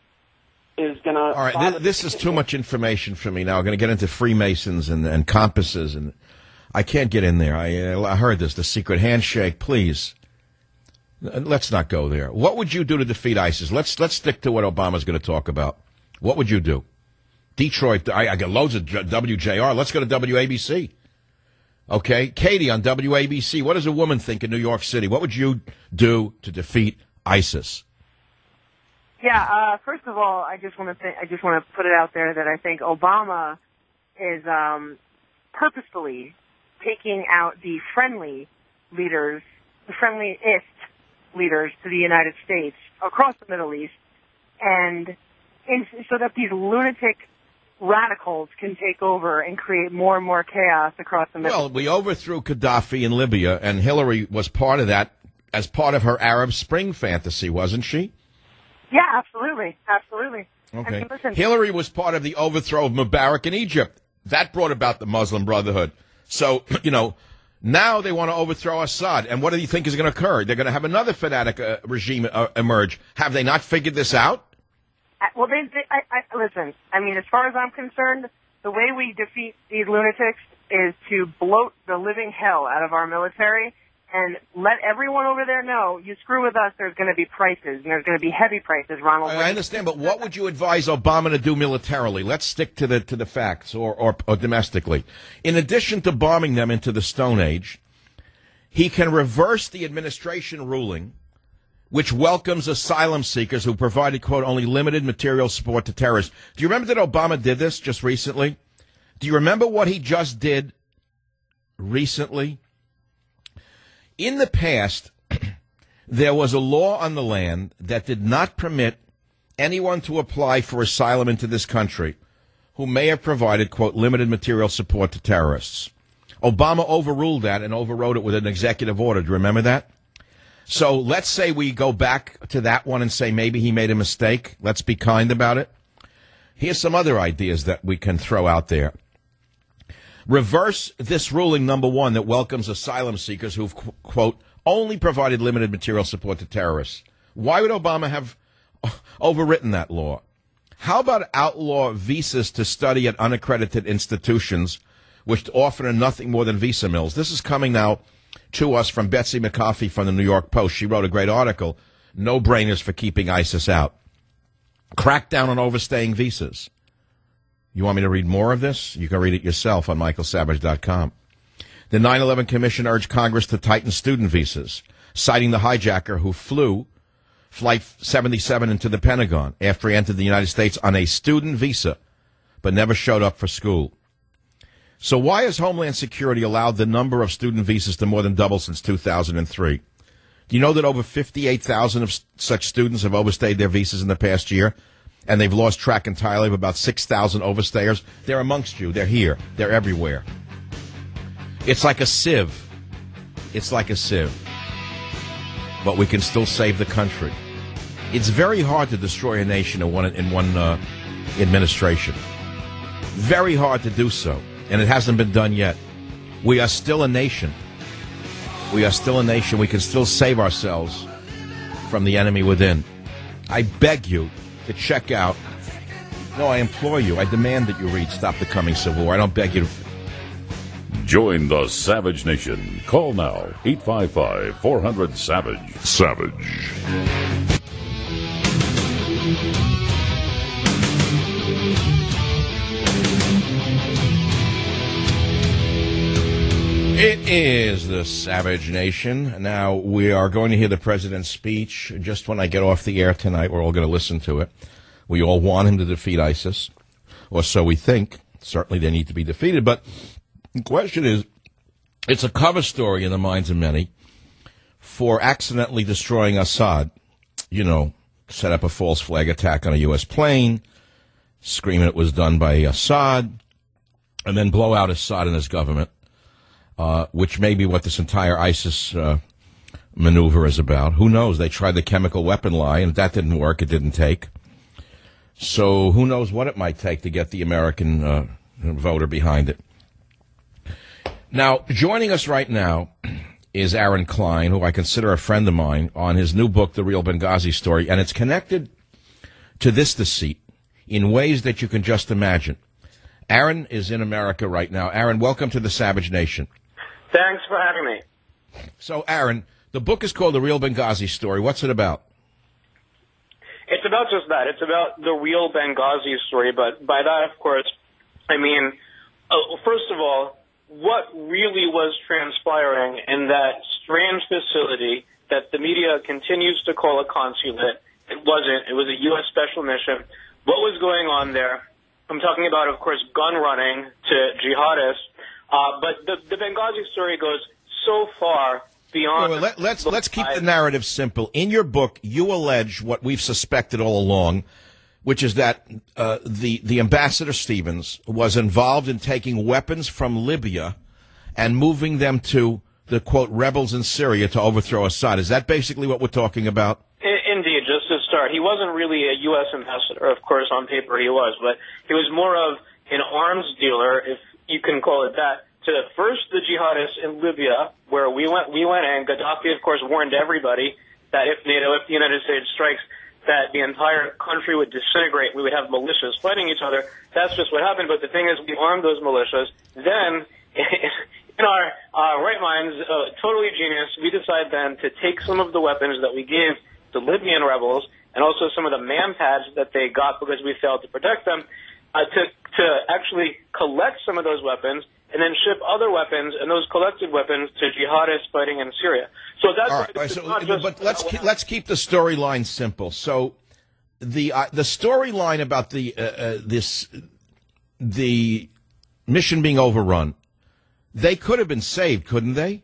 is gonna. All right, this, this is too much information for me now. I'm going to get into Freemasons and, and compasses, and I can't get in there. I, I heard this, the secret handshake. Please, let's not go there. What would you do to defeat ISIS? Let's let's stick to what Obama's going to talk about. What would you do? Detroit, I, I got loads of W J R. Let's go to W A B C. Okay, Katie on W A B C. What does a woman think in New York City? What would you do to defeat ISIS? Yeah, uh, first of all, I just want to th- I just want to put it out there that I think Obama is um, purposefully taking out the friendly leaders, the friendliest leaders to the United States across the Middle East, and in, so that these lunatic radicals can take over and create more and more chaos across the Middle East. Well, we overthrew Gaddafi in Libya, and Hillary was part of that as part of her Arab Spring fantasy, wasn't she? Yeah, absolutely. Absolutely. Okay. I mean, listen, Hillary was part of the overthrow of Mubarak in Egypt. That brought about the Muslim Brotherhood. So, you know, Now they want to overthrow Assad. And what do you think is going to occur? They're going to have another fanatic uh, regime uh, emerge. Have they not figured this out? Uh, well, they, they I, I, listen, I mean, as far as I'm concerned, the way we defeat these lunatics is to bloat the living hell out of our military and let everyone over there know, you screw with us, there's going to be prices, and there's going to be heavy prices, Ronald. I understand, but what would you advise Obama to do militarily? Let's stick to the to the facts, or, or, or domestically. In addition to bombing them into the Stone Age, he can reverse the administration ruling, which welcomes asylum seekers who provided, quote, only limited material support to terrorists. Do you remember that Obama did this just recently? Do you remember what he just did recently? In the past, there was a law on the land that did not permit anyone to apply for asylum into this country who may have provided, quote, limited material support to terrorists. Obama overruled that and overrode it with an executive order. Do you remember that? So let's say we go back to that one and say maybe he made a mistake. Let's be kind about it. Here's some other ideas that we can throw out there. Reverse this ruling, number one, that welcomes asylum seekers who've, quote, only provided limited material support to terrorists. Why would Obama have overwritten that law? How about outlaw visas to study at unaccredited institutions, which often are nothing more than visa mills? This is coming now to us from Betsy McCarthy from the New York Post. She wrote a great article, No-Brainers for Keeping ISIS Out. Crack down on overstaying visas. You want me to read more of this? You can read it yourself on michael savage dot com. The nine eleven Commission urged Congress to tighten student visas, citing the hijacker who flew Flight seventy-seven into the Pentagon after he entered the United States on a student visa, but never showed up for school. So why has Homeland Security allowed the number of student visas to more than double since two thousand three? Do you know that over fifty-eight thousand of such students have overstayed their visas in the past year? And they've lost track entirely of about six thousand overstayers. They're amongst you. They're here. They're everywhere. It's like a sieve. It's like a sieve. But we can still save the country. It's very hard to destroy a nation in one, in one uh, administration. Very hard to do so. And it hasn't been done yet. We are still a nation. We are still a nation. We can still save ourselves from the enemy within. I beg you to check out. No, I implore you. I demand that you read Stop the Coming Civil War. I don't beg you to. Join the Savage Nation. Call now. eight five five, four hundred, SAVAGE. Savage. It is the Savage Nation. Now, we are going to hear the president's speech just when I get off the air tonight. We're all going to listen to it. We all want him to defeat ISIS, or so we think. Certainly they need to be defeated. But the question is, it's a cover story in the minds of many for accidentally destroying Assad. You know, set up a false flag attack on a U S plane, screaming it was done by Assad, and then blow out Assad and his government. Uh, which may be what this entire ISIS uh, maneuver is about. Who knows? They tried the chemical weapon lie, and if that didn't work, it didn't take. So who knows what it might take to get the American uh, voter behind it. Now, joining us right now is Aaron Klein, who I consider a friend of mine, on his new book, The Real Benghazi Story, and it's connected to this deceit in ways that you can just imagine. Aaron is in America right now. Aaron, welcome to the Savage Nation. Thanks for having me. So, Aaron, the book is called The Real Benghazi Story. What's it about? It's about just that. It's about the real Benghazi story, but by that, of course, I mean, uh, first of all, what really was transpiring in that strange facility that the media continues to call a consulate. It wasn't. It was a U S special mission. What was going on there? I'm talking about, of course, gun running to jihadists. Uh, but the, the Benghazi story goes so far beyond. Wait, wait, let, let's let's keep the narrative simple. In your book, you allege what we've suspected all along, which is that uh, the the ambassador Stevens was involved in taking weapons from Libya and moving them to the quote rebels in Syria to overthrow Assad. Is that basically what we're talking about? Indeed, just to start, he wasn't really a U S ambassador. Of course, on paper he was, but he was more of an arms dealer, if you can call it that, to first the jihadists in Libya, where we went, we went in. Gaddafi, of course, warned everybody that if NATO, if the United States strikes, that the entire country would disintegrate. We would have militias fighting each other. That's just what happened. But the thing is, we armed those militias. Then, in our uh, right minds, uh, totally genius, we decide then to take some of the weapons that we gave the Libyan rebels and also some of the man pads that they got because we failed to protect them, uh, to, to actually collect some of those weapons and then ship other weapons and those collected weapons to jihadists fighting in Syria. So that's all right. All right, so, but let's keep, let's keep the storyline simple. So the uh, the storyline about the uh, uh, this the mission being overrun, they could have been saved, couldn't they?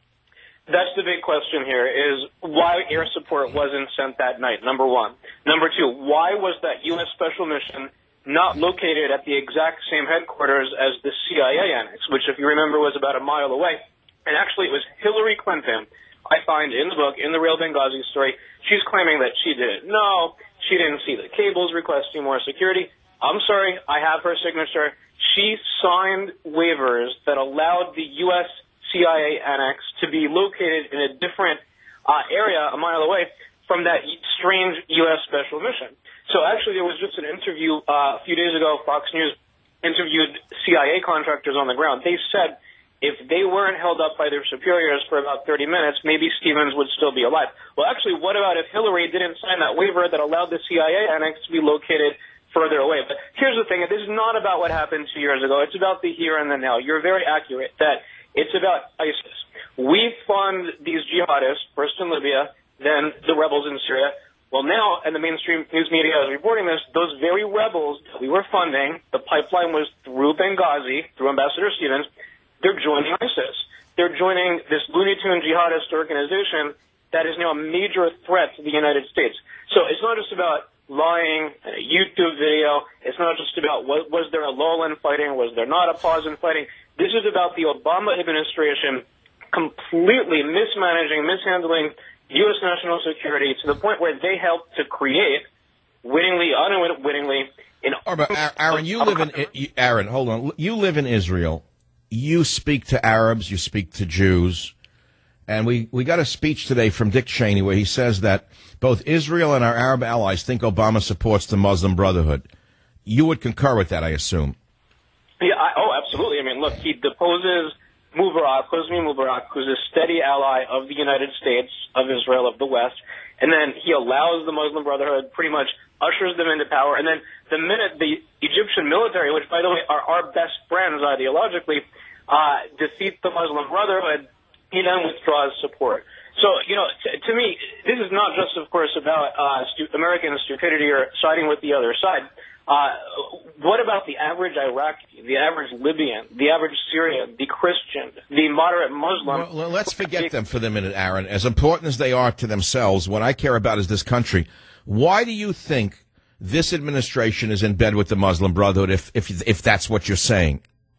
That's the big question here: is why air support wasn't sent that night. Number one. Number two: why was that U S special mission not located at the exact same headquarters as the C I A annex, which, if you remember, was about a mile away? And actually, it was Hillary Clinton, I find in the book, in the real Benghazi story, she's claiming that she didn't know, she didn't see the cables requesting more security. I'm sorry, I have her signature. She signed waivers that allowed the U S C I A annex to be located in a different uh, area a mile away from that strange U S special mission. So actually, there was just an interview uh, a few days ago. Fox News interviewed C I A contractors on the ground. They said if they weren't held up by their superiors for about thirty minutes, maybe Stevens would still be alive. Well, actually, what about if Hillary didn't sign that waiver that allowed the C I A annex to be located further away? But here's the thing. This is not about what happened two years ago. It's about the here and the now. You're very accurate that it's about ISIS. We fund these jihadists, first in Libya, then the rebels in Syria. Well, now, and the mainstream news media is reporting this, those very rebels that we were funding, the pipeline was through Benghazi, through Ambassador Stevens, they're joining ISIS. They're joining this Looney Tune jihadist organization that is now a major threat to the United States. So it's not just about lying in a YouTube video. It's not just about was, was there a lull in fighting, was there not a pause in fighting. This is about the Obama administration completely mismanaging, mishandling U S national security to the point where they helped to create, wittingly, unwittingly, in. Oh, but Aaron, you live in Aaron. Hold on, you live in Israel. You speak to Arabs, you speak to Jews, and we we got a speech today from Dick Cheney where he says that both Israel and our Arab allies think Obama supports the Muslim Brotherhood. You would concur with that, I assume. Yeah. I, oh, absolutely. I mean, look, he deposes Mubarak, Hosni Mubarak, who's a steady ally of the United States, of Israel, of the West, and then he allows the Muslim Brotherhood, pretty much ushers them into power, and then the minute the Egyptian military, which, by the way, are our best friends ideologically, uh, defeat the Muslim Brotherhood, he then withdraws support. So, you know, t- to me, this is not just, of course, about uh, stu- American stupidity or siding with the other side. Uh, what about the average Iraqi, the average Libyan, the average Syrian, the Christian, the moderate Muslim? Well, let's forget them for the minute, Aaron. As important as they are to themselves, what I care about is this country. Why do you think this administration is in bed with the Muslim Brotherhood, if if if that's what you're saying?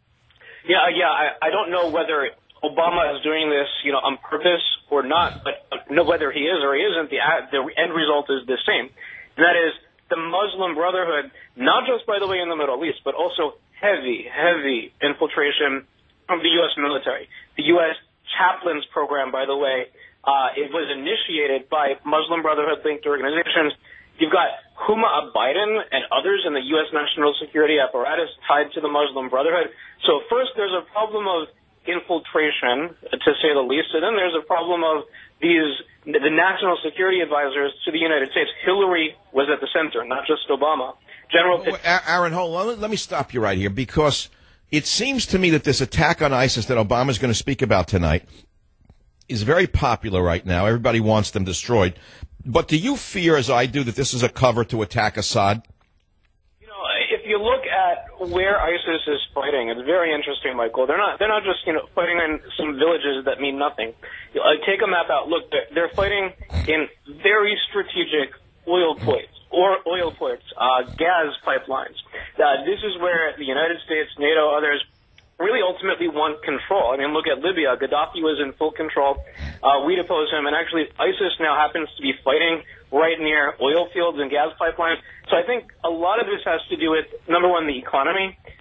Yeah, yeah. I, I don't know whether Obama is doing this, you know, on purpose or not, but know whether he is or he isn't. The the end result is the same. And that is the Muslim Brotherhood, not just, by the way, in the Middle East, but also heavy, heavy infiltration of the U S military. The U S chaplains program, by the way, uh, it was initiated by Muslim Brotherhood-linked organizations. You've got Huma Biden and others in the U S national security apparatus tied to the Muslim Brotherhood. So first, there's a problem of infiltration, to say the least, and then there's a problem of these the national security advisors to the United States. Hillary was at the center, not just Obama. General well, Aaron, hold on. Let me stop you right here, because it seems to me that this attack on ISIS that Obama is going to speak about tonight is very popular right now. Everybody wants them destroyed. But do you fear, as I do, that this is a cover to attack Assad? You know, if you look at where ISIS is fighting, it's very interesting, Michael. They're not they're not just, you know, fighting in some villages that mean nothing. Uh, take a map out. Look, they're, they're fighting in very strategic oil ports, or oil ports, uh, gas pipelines. Uh, this is where the United States, NATO, others really ultimately want control. I mean, look at Libya. Gaddafi was in full control. Uh, we deposed him, and actually ISIS now happens to be fighting right near oil fields and gas pipelines. So I think a lot of this has to do with, number one, the economy.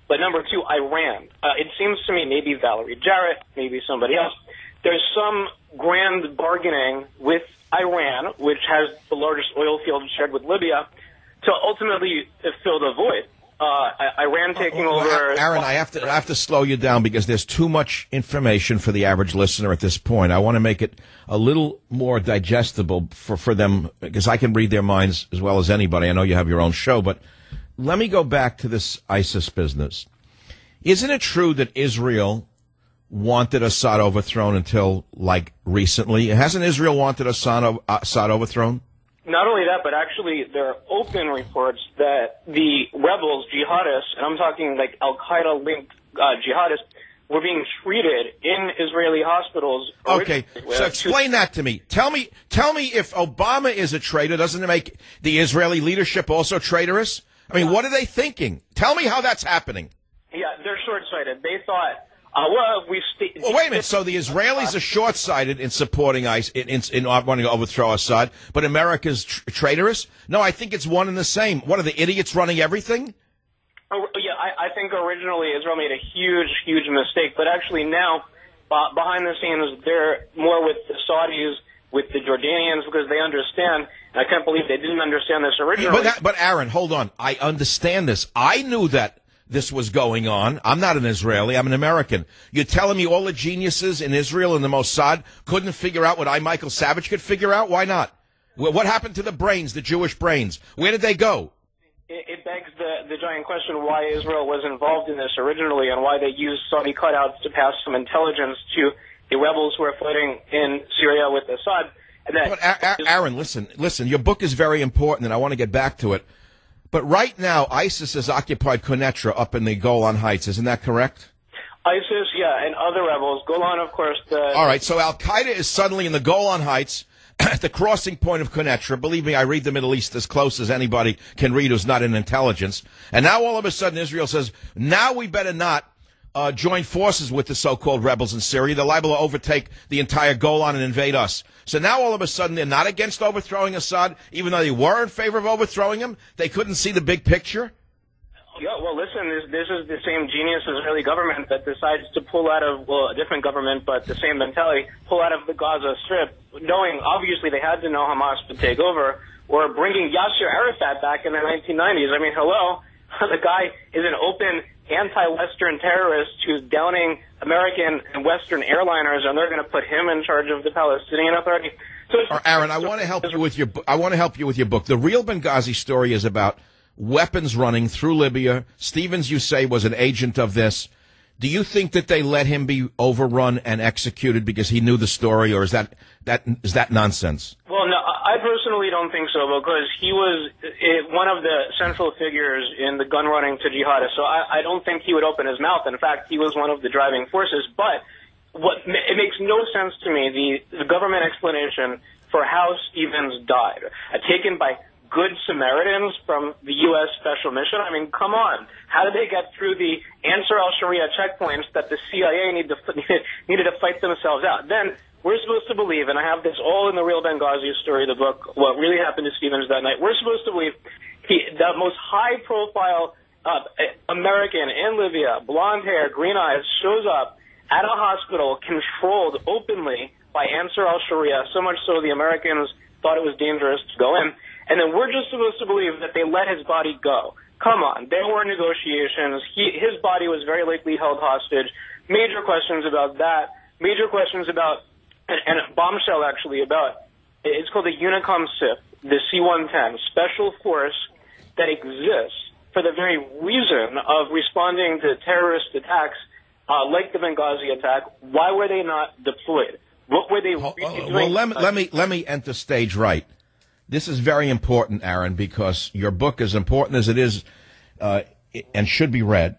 But number two, Iran. Uh, it seems to me maybe Valerie Jarrett, maybe somebody else. There's some grand bargaining with Iran, which has the largest oil field shared with Libya, to ultimately fill the void. Uh, Iran taking well, over. Aaron, I have to I have to slow you down because there's too much information for the average listener at this point. I want to make it a little more digestible for, for them because I can read their minds as well as anybody. I know you have your own show, but let me go back to this ISIS business. Isn't it true that Israel wanted Assad overthrown until, like, recently? Hasn't Israel wanted Assad, Assad overthrown? Not only that, but actually there are open reports that the rebels, jihadists, and I'm talking like Al-Qaeda-linked uh, jihadists, were being treated in Israeli hospitals. Okay, so explain that to me. Tell me, tell me if Obama is a traitor, doesn't it make the Israeli leadership also traitorous? I mean, what are they thinking? Tell me how that's happening. Yeah, they're short-sighted. They thought, uh, well, we... St- well, wait a minute. So the Israelis are short-sighted in supporting ICE, in, in, in wanting to overthrow Assad, but America's tra- traitorous? No, I think it's one and the same. What are the idiots running everything? Oh, yeah, I, I think originally Israel made a huge, huge mistake, but actually now, uh, behind the scenes, they're more with the Saudis, with the Jordanians, because they understand. And I can't believe they didn't understand this originally. But, that, but Aaron, hold on. I understand this. I knew that this was going on. I'm not an Israeli. I'm an American. You're telling me all the geniuses in Israel and the Mossad couldn't figure out what I, Michael Savage, could figure out? Why not? What happened to the brains, the Jewish brains? Where did they go? It, it begs the, the giant question why Israel was involved in this originally and why they used Saudi cutouts to pass some intelligence to the rebels who are fighting in Syria with Assad. And that but Aaron, listen, listen, your book is very important, and I want to get back to it. But right now, ISIS has occupied Quneitra up in the Golan Heights. Isn't that correct? ISIS, yeah, and other rebels. Golan, of course. The All right, so Al-Qaeda is suddenly in the Golan Heights at the crossing point of Quneitra. Believe me, I read the Middle East as close as anybody can read who's not in intelligence. And now all of a sudden Israel says, now we better not uh, join forces with the so-called rebels in Syria. They're liable to overtake the entire Golan and invade us. So now all of a sudden they're not against overthrowing Assad, even though they were in favor of overthrowing him. They couldn't see the big picture. Yeah, well, listen, this, this is the same genius Israeli government that decides to pull out of, well, a different government, but the same mentality, pull out of the Gaza Strip, knowing obviously they had to know Hamas would take over, or bringing Yasser Arafat back in the nineteen nineties. I mean, hello, the guy is an open anti-Western terrorist who's downing American and Western airliners, and they're going to put him in charge of the Palestinian Authority. So, or Aaron, I want to help you with your. I want to help you with your book. The real Benghazi story is about weapons running through Libya. Stevens, you say, was an agent of this. Do you think that they let him be overrun and executed because he knew the story, or is that that is that nonsense? Well, no, I personally don't think so, because he was one of the central figures in the gun running to jihadists. So I, I don't think he would open his mouth. In fact, he was one of the driving forces. But what it makes no sense to me, the, the government explanation for how Stevens died, uh, taken by Good Samaritans from the U S Special Mission. I mean, come on. How did they get through the Ansar al-Sharia checkpoints that the C I A need to, needed to fight themselves out? Then we're supposed to believe, and I have this all in the real Benghazi story, the book, what really happened to Stevens that night. We're supposed to believe he, the most high-profile uh, American in Libya, blonde hair, green eyes, shows up at a hospital controlled openly by Ansar al-Sharia, so much so the Americans thought it was dangerous to go in. And then we're just supposed to believe that they let his body go. Come on, there were negotiations. He, his body was very likely held hostage. Major questions about that. Major questions about, and, and a bombshell actually about, it's called the Unicom S I F, the C one ten, special force that exists for the very reason of responding to terrorist attacks uh, like the Benghazi attack. Why were they not deployed? What were they really uh, doing? Well, let me, let me, let me enter stage right. This is very important, Aaron, because your book is important as it is uh, and should be read.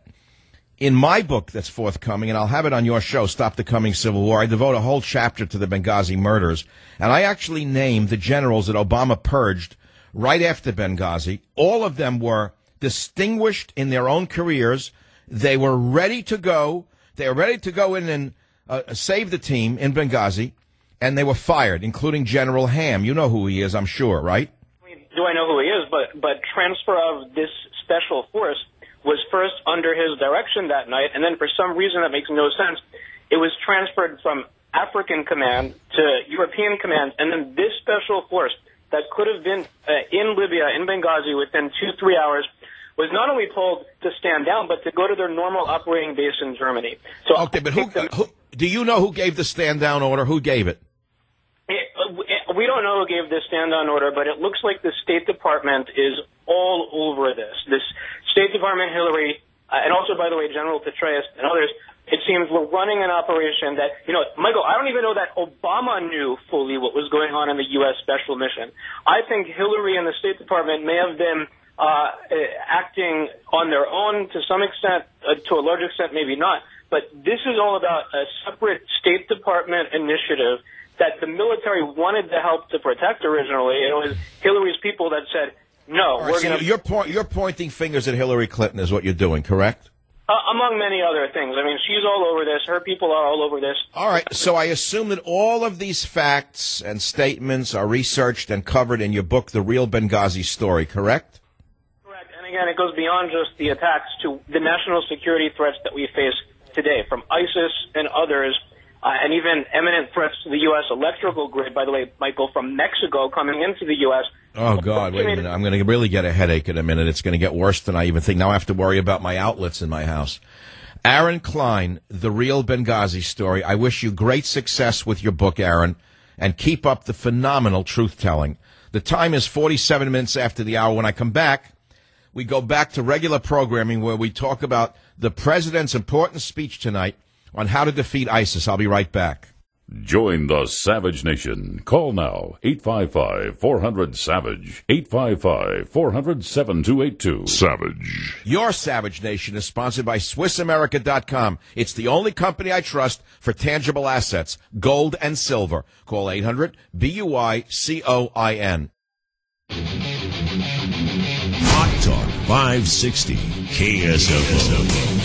In my book that's forthcoming, and I'll have it on your show, Stop the Coming Civil War, I devote a whole chapter to the Benghazi murders, and I actually name the generals that Obama purged right after Benghazi. All of them were distinguished in their own careers. They were ready to go. They were ready to go in and uh, save the team in Benghazi. And they were fired, including General Ham. You know who he is, I'm sure, right? I mean, do I know who he is? But but transfer of this special force was first under his direction that night, and then for some reason that makes no sense, it was transferred from African command to European command, and then this special force that could have been uh, in Libya, in Benghazi, within two, three hours, was not only told to stand down, but to go to their normal operating base in Germany. So okay, but who, uh, who do you know who gave the stand-down order? Who gave it? it? We don't know who gave the stand-down order, but it looks like the State Department is all over this. This State Department, Hillary, uh, and also, by the way, General Petraeus and others, it seems we're running an operation that, you know, Michael, I don't even know that Obama knew fully what was going on in the U S special mission. I think Hillary and the State Department may have been uh, acting on their own to some extent, uh, to a large extent, maybe not. But this is all about a separate State Department initiative that the military wanted to help to protect originally. It was Hillary's people that said, no, right, we're so going to... You're, po- you're pointing fingers at Hillary Clinton is what you're doing, correct? Uh, among many other things. I mean, she's all over this. Her people are all over this. All right. So I assume that all of these facts and statements are researched and covered in your book, The Real Benghazi Story, correct? Correct. And again, it goes beyond just the attacks to the national security threats that we face today from ISIS and others, uh, and even imminent threats to the U S electrical grid, by the way, Michael, from Mexico coming into the U S Oh, God, wait a minute. I'm going to really get a headache in a minute. It's going to get worse than I even think. Now I have to worry about my outlets in my house. Aaron Klein, The Real Benghazi Story. I wish you great success with your book, Aaron, and keep up the phenomenal truth-telling. The time is forty-seven minutes after the hour. When I come back, we go back to regular programming where we talk about the president's important speech tonight on how to defeat ISIS. I'll be right back. Join the Savage Nation. Call now, eight five five, four hundred, SAVAGE, eight five five, four hundred, seven two eight two. Savage. Your Savage Nation is sponsored by Swiss America dot com. It's the only company I trust for tangible assets, gold and silver. Call eight hundred B U I C O I N. Hot Talk five sixty K S O O.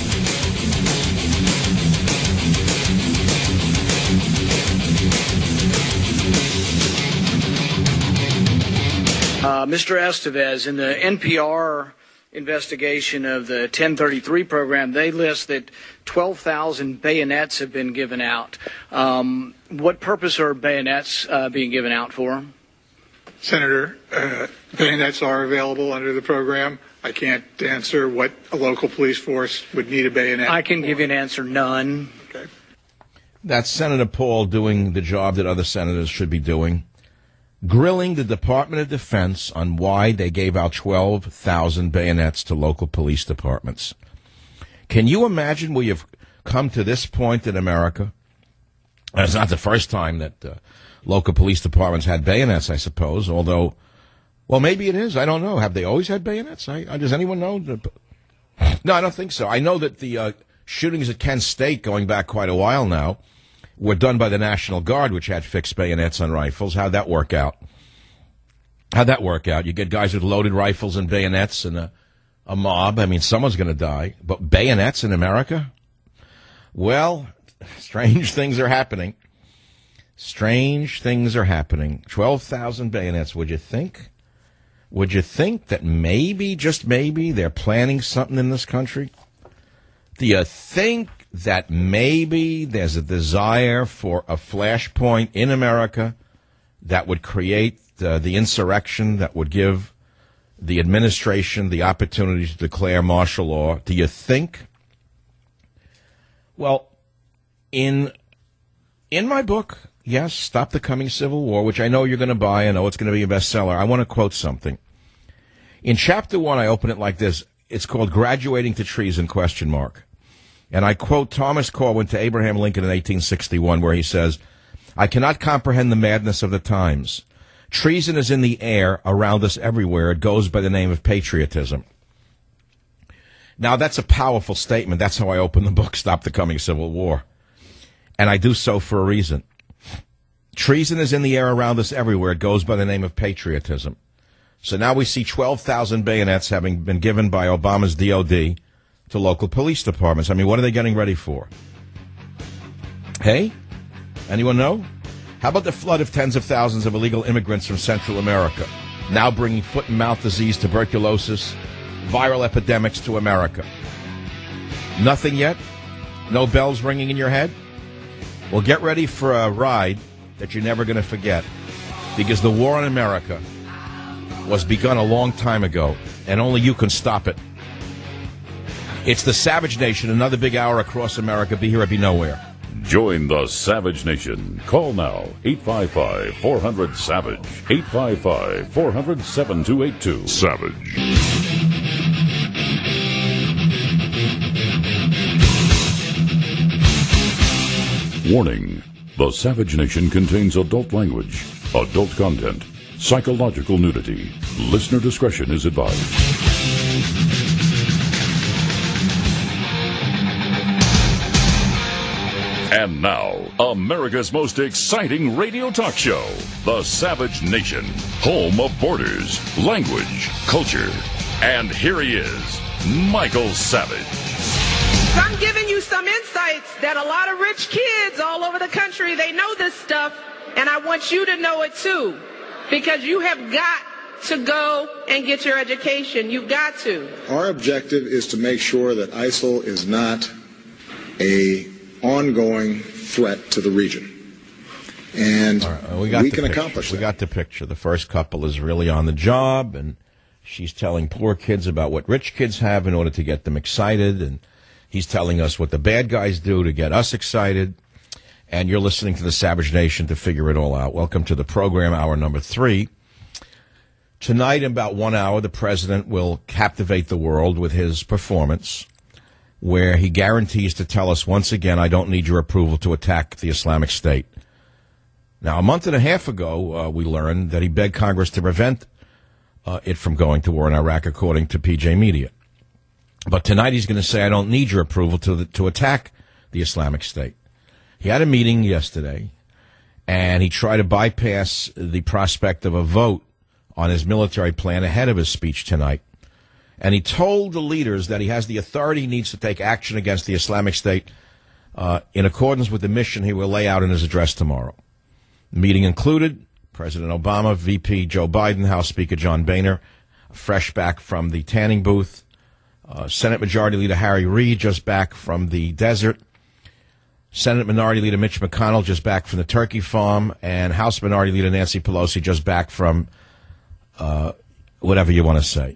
Uh, Mister Estevez, in the N P R investigation of the ten thirty-three program, they list that twelve thousand bayonets have been given out. Um, what purpose are bayonets uh, being given out for? Senator, uh, bayonets are available under the program. I can't answer what a local police force would need a bayonet. I can for. give you an answer, none. Okay. That's Senator Paul doing the job that other senators should be doing. Grilling the Department of Defense on why they gave out twelve thousand bayonets to local police departments. Can you imagine we have come to this point in America? It's not the first time that uh, local police departments had bayonets, I suppose, although, well, maybe it is. I don't know. Have they always had bayonets? I, does anyone know? No, I don't think so. I know that the uh, shootings at Kent State, going back quite a while now, were done by the National Guard, which had fixed bayonets on rifles. How'd that work out? How'd that work out? You get guys with loaded rifles and bayonets and a, a mob. I mean, someone's going to die. But bayonets in America? Well, strange things are happening. Strange things are happening. twelve thousand bayonets. Would you think? Would you think that maybe, just maybe, they're planning something in this country? Do you think that maybe there's a desire for a flashpoint in America that would create uh, the insurrection, that would give the administration the opportunity to declare martial law? Do you think? Well, in in my book, yes, Stop the Coming Civil War, which I know you're going to buy, I know it's going to be a bestseller, I want to quote something. In chapter one, I open it like this. It's called Graduating to Treason, question mark. And I quote Thomas Corwin to Abraham Lincoln in eighteen sixty-one, where he says, I cannot comprehend the madness of the times. Treason is in the air around us everywhere. It goes by the name of patriotism. Now, that's a powerful statement. That's how I open the book, Stop the Coming Civil War. And I do so for a reason. Treason is in the air around us everywhere. It goes by the name of patriotism. So now we see twelve thousand bayonets having been given by Obama's D O D to local police departments. I mean, what are they getting ready for? Hey? Anyone know? How about the flood of tens of thousands of illegal immigrants from Central America, now bringing foot and mouth disease, tuberculosis, viral epidemics to America. Nothing yet? No bells ringing in your head? Well, get ready for a ride that you're never going to forget, because the war on America was begun a long time ago, and only you can stop it. It's the Savage Nation, another big hour across America. Be here or be nowhere. Join the Savage Nation. Call now, eight five five, four hundred, SAVAGE, eight five five, four hundred, seven two eight two. Savage. Warning. The Savage Nation contains adult language, adult content, psychological nudity. Listener discretion is advised. And now, America's most exciting radio talk show, The Savage Nation, home of borders, language, culture. And here he is, Michael Savage. So I'm giving you some insights that a lot of rich kids all over the country, they know this stuff, and I want you to know it too, because you have got to go and get your education. You've got to. Our objective is to make sure that ISIL is not a ongoing threat to the region. And right, we, got we the can picture. accomplish we that. We got the picture. The first couple is really on the job, and she's telling poor kids about what rich kids have in order to get them excited, and he's telling us what the bad guys do to get us excited. And you're listening to the Savage Nation to figure it all out. Welcome to the program, hour number three. Tonight, in about one hour, the president will captivate the world with his performance, where he guarantees to tell us once again, I don't need your approval to attack the Islamic State. Now, a month and a half ago, uh, we learned that he begged Congress to prevent uh, it from going to war in Iraq, according to P J Media. But tonight he's going to say, I don't need your approval to, the, to attack the Islamic State. He had a meeting yesterday, and he tried to bypass the prospect of a vote on his military plan ahead of his speech tonight. And he told the leaders that he has the authority he needs to take action against the Islamic State uh, in accordance with the mission he will lay out in his address tomorrow. The meeting included President Obama, V P Joe Biden, House Speaker John Boehner, fresh back from the tanning booth, uh, Senate Majority Leader Harry Reid, just back from the desert, Senate Minority Leader Mitch McConnell, just back from the turkey farm, and House Minority Leader Nancy Pelosi, just back from uh, whatever you want to say.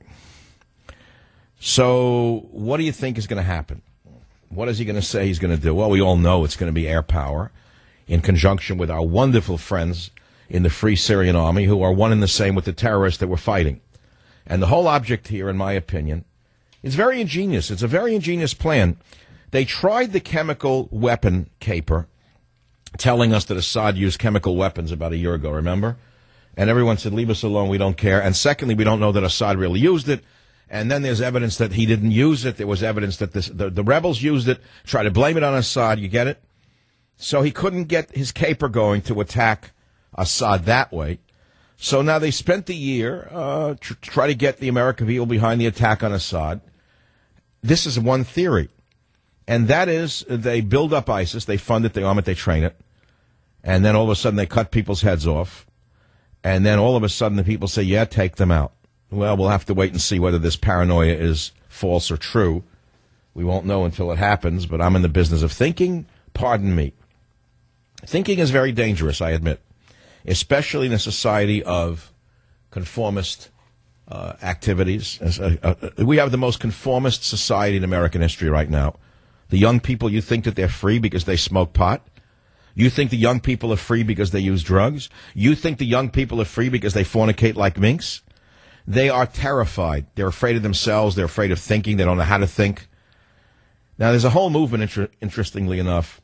So what do you think is going to happen? What is he going to say he's going to do? Well, we all know it's going to be air power in conjunction with our wonderful friends in the Free Syrian Army, who are one and the same with the terrorists that we're fighting. And the whole object here, in my opinion, is very ingenious. It's a very ingenious plan. They tried the chemical weapon caper, telling us that Assad used chemical weapons about a year ago, remember? And everyone said, leave us alone, we don't care. And secondly, we don't know that Assad really used it. And then there's evidence that he didn't use it. There was evidence that this, the, the rebels used it, try to blame it on Assad, you get it? So he couldn't get his caper going to attack Assad that way. So now they spent the year uh, to try to get the American people behind the attack on Assad. This is one theory. And that is, they build up ISIS, they fund it, they arm it, they train it. And then all of a sudden they cut people's heads off. And then all of a sudden the people say, yeah, take them out. Well, we'll have to wait and see whether this paranoia is false or true. We won't know until it happens, but I'm in the business of thinking. Pardon me. Thinking is very dangerous, I admit, especially in a society of conformist uh, activities. Uh, uh, we have the most conformist society in American history right now. The young people, you think that they're free because they smoke pot? You think the young people are free because they use drugs? You think the young people are free because they fornicate like minks? They are terrified. They're afraid of themselves. They're afraid of thinking. They don't know how to think. Now, there's a whole movement, inter- interestingly enough,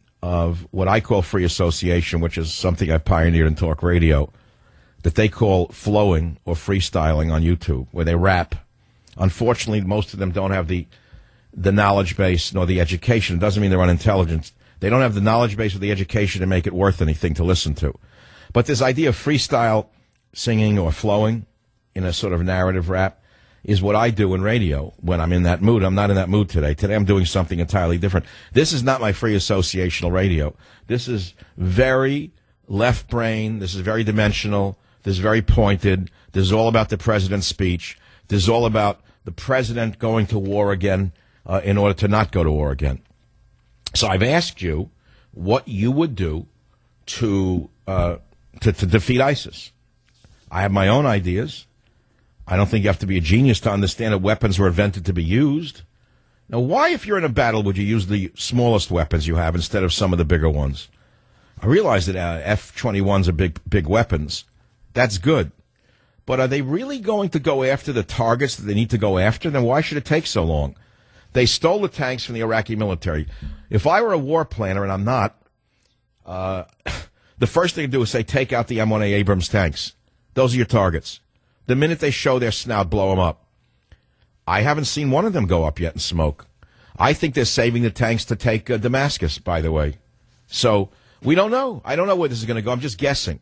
of what I call free association, which is something I pioneered in talk radio, that they call flowing or freestyling on YouTube, where they rap. Unfortunately, most of them don't have the the knowledge base nor the education. It doesn't mean they're unintelligent. They don't have the knowledge base or the education to make it worth anything to listen to. But this idea of freestyle singing or flowing in a sort of narrative rap is what I do in radio when I'm in that mood. I'm not in that mood today. Today I'm doing something entirely different. This is not my free associational radio. This is very left brain. This is very dimensional. This is very pointed. This is all about the president's speech. This is all about the president going to war again uh, in order to not go to war again. So I've asked you what you would do to, uh, to to defeat ISIS. I have my own ideas. I don't think you have to be a genius to understand that weapons were invented to be used. Now, why, if you're in a battle, would you use the smallest weapons you have instead of some of the bigger ones? I realize that uh, F twenty-ones are big, big weapons. That's good. But are they really going to go after the targets that they need to go after? Then why should it take so long? They stole the tanks from the Iraqi military. If I were a war planner, and I'm not, uh, the first thing to do is say, take out the M one A Abrams tanks. Those are your targets. The minute they show their snout, blow them up. I haven't seen one of them go up yet in smoke. I think they're saving the tanks to take uh, Damascus, by the way. So we don't know. I don't know where this is going to go. I'm just guessing.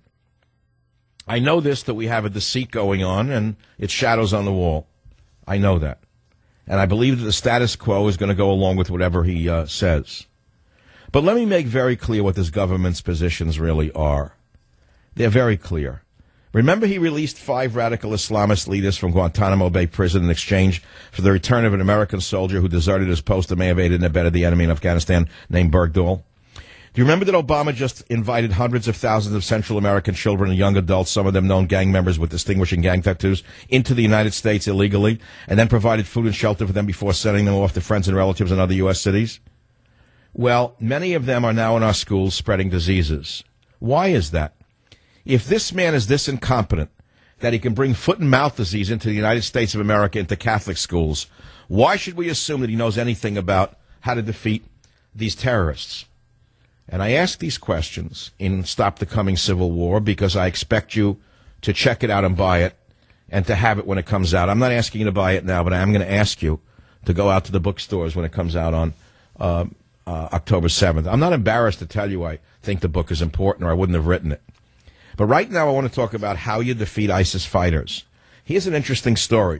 I know this, that we have a deceit going on, and it's shadows on the wall. I know that. And I believe that the status quo is going to go along with whatever he uh, says. But let me make very clear what this government's positions really are. They're very clear. Remember, he released five radical Islamist leaders from Guantanamo Bay prison in exchange for the return of an American soldier who deserted his post and may have aided and abetted the enemy in Afghanistan, named Bergdahl. Do you remember that Obama just invited hundreds of thousands of Central American children and young adults, some of them known gang members with distinguishing gang tattoos, into the United States illegally, and then provided food and shelter for them before sending them off to friends and relatives in other U S cities? Well, many of them are now in our schools spreading diseases. Why is that? If this man is this incompetent that he can bring foot and mouth disease into the United States of America, into Catholic schools, why should we assume that he knows anything about how to defeat these terrorists? And I ask these questions in Stop the Coming Civil War because I expect you to check it out and buy it and to have it when it comes out. I'm not asking you to buy it now, but I am going to ask you to go out to the bookstores when it comes out on uh, uh, October seventh. I'm not embarrassed to tell you I think the book is important, or I wouldn't have written it. But right now I want to talk about how you defeat ISIS fighters. Here's an interesting story.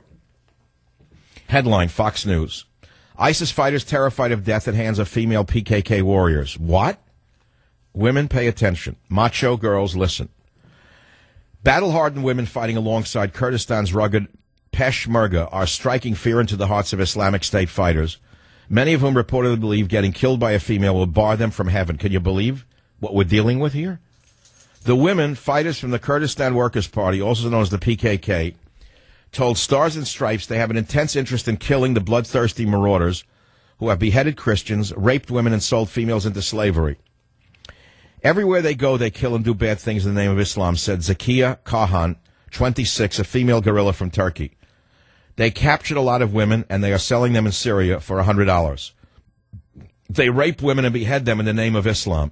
Headline, Fox News. ISIS fighters terrified of death at hands of female P K K warriors. What? Women, pay attention. Macho girls, listen. Battle-hardened women fighting alongside Kurdistan's rugged Peshmerga are striking fear into the hearts of Islamic State fighters, many of whom reportedly believe getting killed by a female will bar them from heaven. Can you believe what we're dealing with here? The women, fighters from the Kurdistan Workers' Party, also known as the P K K, told Stars and Stripes they have an intense interest in killing the bloodthirsty marauders who have beheaded Christians, raped women, and sold females into slavery. Everywhere they go, they kill and do bad things in the name of Islam, said Zakiya Kahan, twenty-six, a female guerrilla from Turkey. They captured a lot of women, and they are selling them in Syria for one hundred dollars. They rape women and behead them in the name of Islam.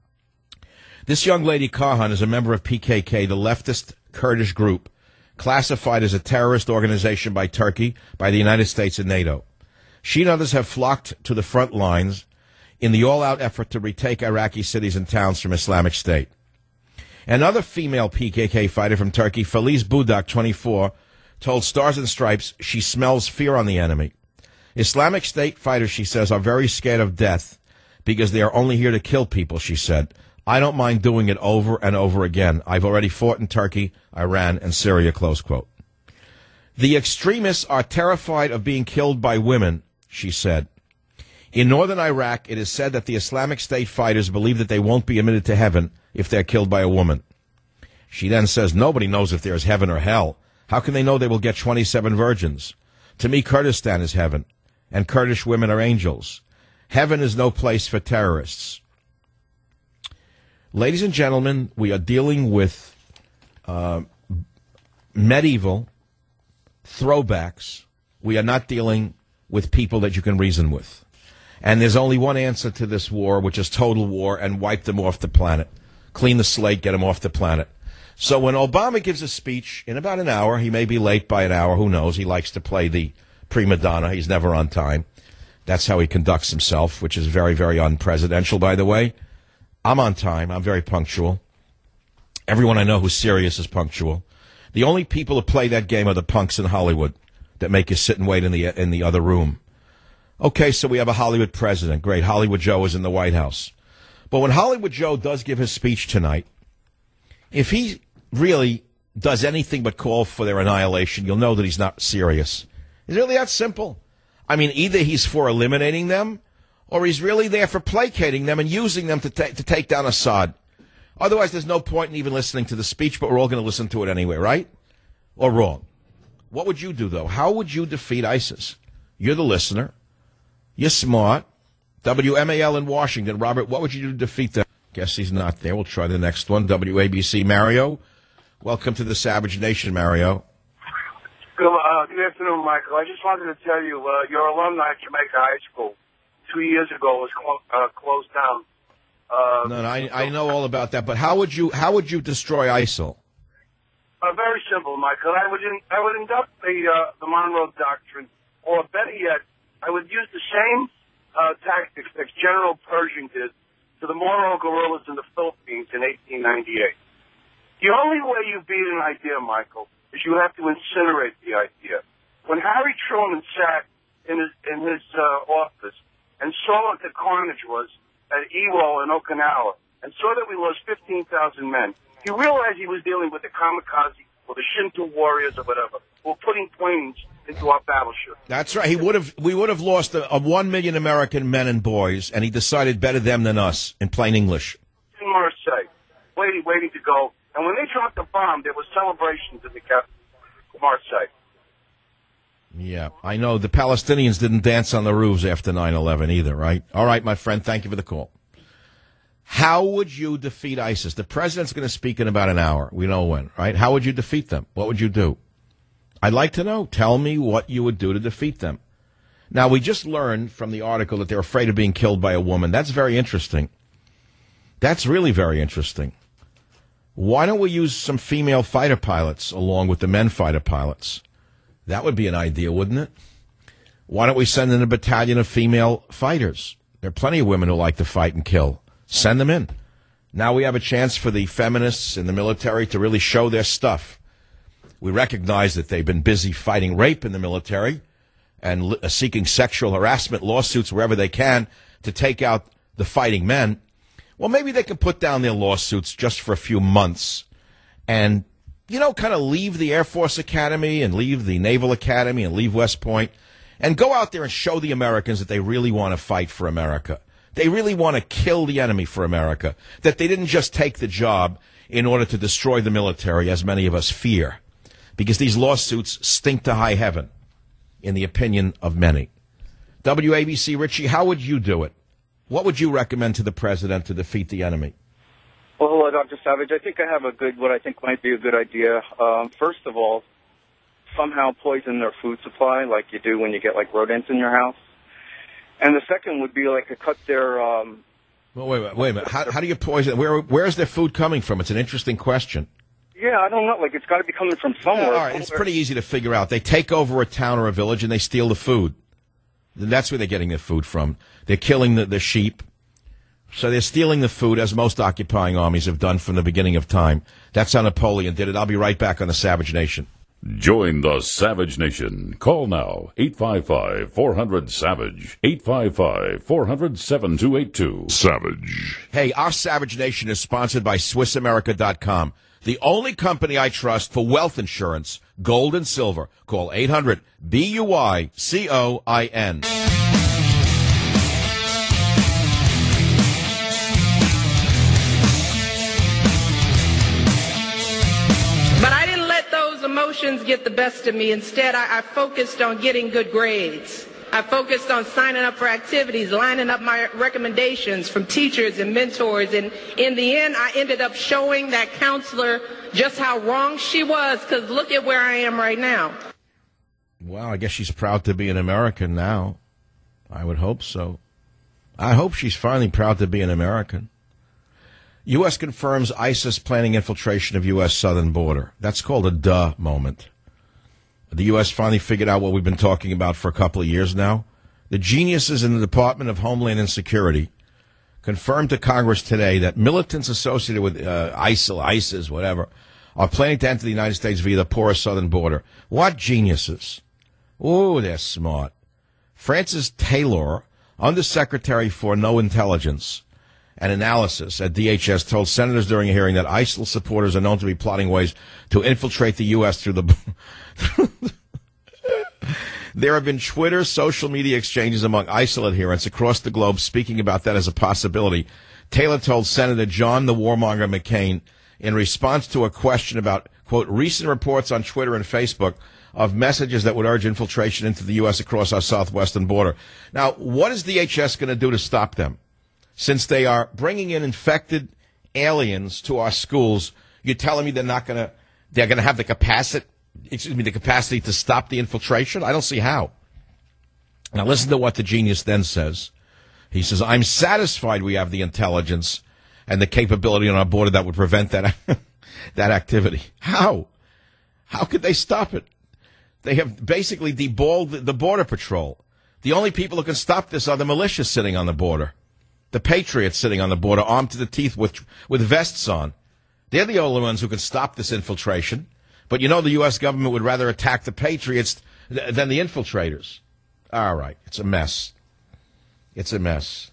This young lady, Kahan, is a member of P K K, the leftist Kurdish group, classified as a terrorist organization by Turkey, by the United States, and NATO. She and others have flocked to the front lines in the all-out effort to retake Iraqi cities and towns from Islamic State. Another female P K K fighter from Turkey, Feliz Budak, twenty-four, told Stars and Stripes she smells fear on the enemy. Islamic State fighters, she says, are very scared of death because they are only here to kill people, she said. I don't mind doing it over and over again. I've already fought in Turkey, Iran, and Syria, close quote. The extremists are terrified of being killed by women, she said. In northern Iraq, it is said that the Islamic State fighters believe that they won't be admitted to heaven if they're killed by a woman. She then says, nobody knows if there is heaven or hell. How can they know they will get twenty-seven virgins? To me, Kurdistan is heaven, and Kurdish women are angels. Heaven is no place for terrorists. Ladies and gentlemen, we are dealing with uh, medieval throwbacks. We are not dealing with people that you can reason with. And there's only one answer to this war, which is total war, and wipe them off the planet. Clean the slate, get them off the planet. So when Obama gives a speech in about an hour, he may be late by an hour, who knows? He likes to play the prima donna. He's never on time. That's how he conducts himself, which is very, very unpresidential, by the way. I'm on time. I'm very punctual. Everyone I know who's serious is punctual. The only people who play that game are the punks in Hollywood that make you sit and wait in the in the other room. Okay, so we have a Hollywood president. Great. Hollywood Joe is in the White House. But when Hollywood Joe does give his speech tonight, if he really does anything but call for their annihilation, you'll know that he's not serious. Is it really that simple? I mean, either he's for eliminating them, or he's really there for placating them and using them to, ta- to take down Assad. Otherwise, there's no point in even listening to the speech, but we're all going to listen to it anyway, right? Or wrong? What would you do, though? How would you defeat ISIS? You're the listener. You're smart. W M A L in Washington. Robert, what would you do to defeat them? Guess he's not there. We'll try the next one. W A B C, Mario. Welcome to the Savage Nation, Mario. Good, uh, good afternoon, Michael. I just wanted to tell you, uh, your alumni at Jamaica High School two years ago was clo- uh, closed down. Uh, no, no, I, I know all about that, but how would you how would you destroy ISIL? Uh, very simple, Michael. I would in, I would induct the uh, the Monroe Doctrine, or better yet, I would use the same uh, tactics that General Pershing did to the Moro guerrillas in the Philippines in eighteen ninety-eight. The only way you beat an idea, Michael, is you have to incinerate the idea. When Harry Truman sat in his in his uh, office and saw what the carnage was at Iwo and Okinawa, and saw that we lost fifteen thousand men, he realized he was dealing with the kamikaze or the Shinto warriors or whatever, who were putting planes into our battleship. That's right. He would have. We would have lost a, a one million American men and boys, and he decided better them than us. In plain English. In Marseille, waiting, waiting to go. And when they dropped the bomb, there were celebrations in the capital of Marseille. Yeah, I know. The Palestinians didn't dance on the roofs after nine eleven either, right? All right, my friend, thank you for the call. How would you defeat ISIS? The president's going to speak in about an hour. We know when, right? How would you defeat them? What would you do? I'd like to know. Tell me what you would do to defeat them. Now, we just learned from the article that they're afraid of being killed by a woman. That's very interesting. That's really very interesting. Why don't we use some female fighter pilots along with the men fighter pilots? That would be an idea, wouldn't it? Why don't we send in a battalion of female fighters? There are plenty of women who like to fight and kill. Send them in. Now we have a chance for the feminists in the military to really show their stuff. We recognize that they've been busy fighting rape in the military and li- uh, seeking sexual harassment lawsuits wherever they can to take out the fighting men. Well, maybe they can put down their lawsuits just for a few months and, you know, kind of leave the Air Force Academy and leave the Naval Academy and leave West Point and go out there and show the Americans that they really want to fight for America. They really want to kill the enemy for America, that they didn't just take the job in order to destroy the military, as many of us fear, because these lawsuits stink to high heaven, in the opinion of many. W A B C, Richie, how would you do it? What would you recommend to the president to defeat the enemy? Well, hello, Doctor Savage. I think I have a good, what I think might be a good idea. Um, first of all, somehow poison their food supply like you do when you get, like, rodents in your house. And the second would be, like, to cut their... Um, well, wait, wait, wait a minute. How, how do you poison? Where, where is their food coming from? It's an interesting question. Yeah, I don't know. Like, it's got to be coming from somewhere. Yeah, all right, it's pretty easy to figure out. They take over a town or a village and they steal the food. That's where they're getting their food from. They're killing the, the sheep. So they're stealing the food, as most occupying armies have done from the beginning of time. That's how Napoleon did it. I'll be right back on the Savage Nation. Join the Savage Nation. Call now, eight five five, four hundred, SAVAGE, eight five five, four hundred, seven two eight two. Savage. Hey, our Savage Nation is sponsored by Swiss America dot com, the only company I trust for wealth insurance, gold and silver. Call eight hundred, B U I C O I N. But I didn't let those emotions get the best of me. Instead, I, I focused on getting good grades. I focused on signing up for activities, lining up my recommendations from teachers and mentors. And in the end, I ended up showing that counselor just how wrong she was, because look at where I am right now. Well, I guess she's proud to be an American now. I would hope so. I hope she's finally proud to be an American. U S confirms ISIS planning infiltration of U S southern border. That's called a duh moment. The U S finally figured out what we've been talking about for a couple of years now. The geniuses in the Department of Homeland Security confirmed to Congress today that militants associated with uh, ISIL, ISIS, whatever, are planning to enter the United States via the porous southern border. What geniuses? Oh, they're smart. Francis Taylor, Undersecretary for No Intelligence and Analysis at D H S, told senators during a hearing that ISIL supporters are known to be plotting ways to infiltrate the U S through the... There have been Twitter, social media exchanges among ISIL adherents across the globe speaking about that as a possibility. Taylor told Senator John the Warmonger McCain in response to a question about, quote, recent reports on Twitter and Facebook of messages that would urge infiltration into the U S across our southwestern border. Now, what is D H S going to do to stop them? Since they are bringing in infected aliens to our schools, you're telling me they're not going to, they're going to have the capacity, excuse me, the capacity to stop the infiltration? I don't see how. Now, listen to what the genius then says. He says, I'm satisfied we have the intelligence and the capability on our border that would prevent that, that activity. How? How could they stop it? They have basically deballed the border patrol. The only people who can stop this are the militia sitting on the border. The patriots sitting on the border, armed to the teeth with, with vests on. They're the only ones who can stop this infiltration. But you know the U S government would rather attack the patriots th- than the infiltrators. All right. It's a mess. It's a mess.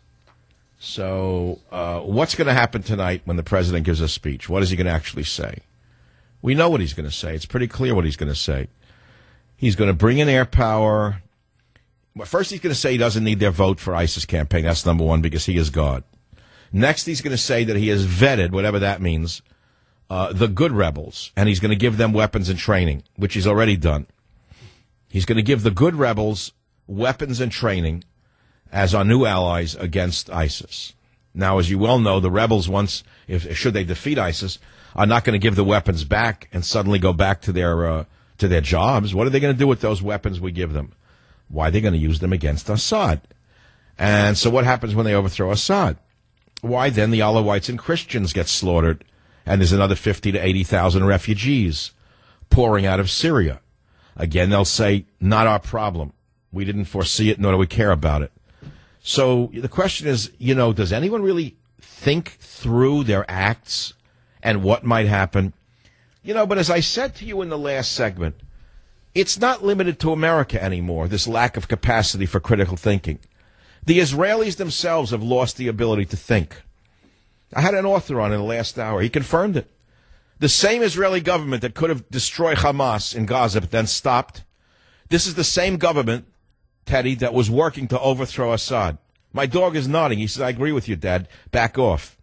So uh, what's going to happen tonight when the president gives a speech? What is he going to actually say? We know what he's going to say. It's pretty clear what he's going to say. He's going to bring in air power. Well, first, he's going to say he doesn't need their vote for ISIS campaign. That's number one, because he is God. Next, he's going to say that he has vetted, whatever that means, uh, the good rebels, and he's going to give them weapons and training, which he's already done. He's going to give the good rebels weapons and training as our new allies against ISIS. Now, as you well know, the rebels, once, if should they defeat ISIS, are not going to give the weapons back and suddenly go back to their uh, to their jobs. What are they going to do with those weapons we give them? Why, they're going to use them against Assad. And so what happens when they overthrow Assad? Why, then the Alawites and Christians get slaughtered, and there's another fifty to eighty thousand refugees pouring out of Syria. Again, they'll say, not our problem. We didn't foresee it, nor do we care about it. So the question is, you know, does anyone really think through their acts and what might happen? You know, but as I said to you in the last segment, it's not limited to America anymore, this lack of capacity for critical thinking. The Israelis themselves have lost the ability to think. I had an author on in the last hour. He confirmed it. The same Israeli government that could have destroyed Hamas in Gaza but then stopped, this is the same government, Teddy, that was working to overthrow Assad. My dog is nodding. He says, I agree with you, Dad. Back off.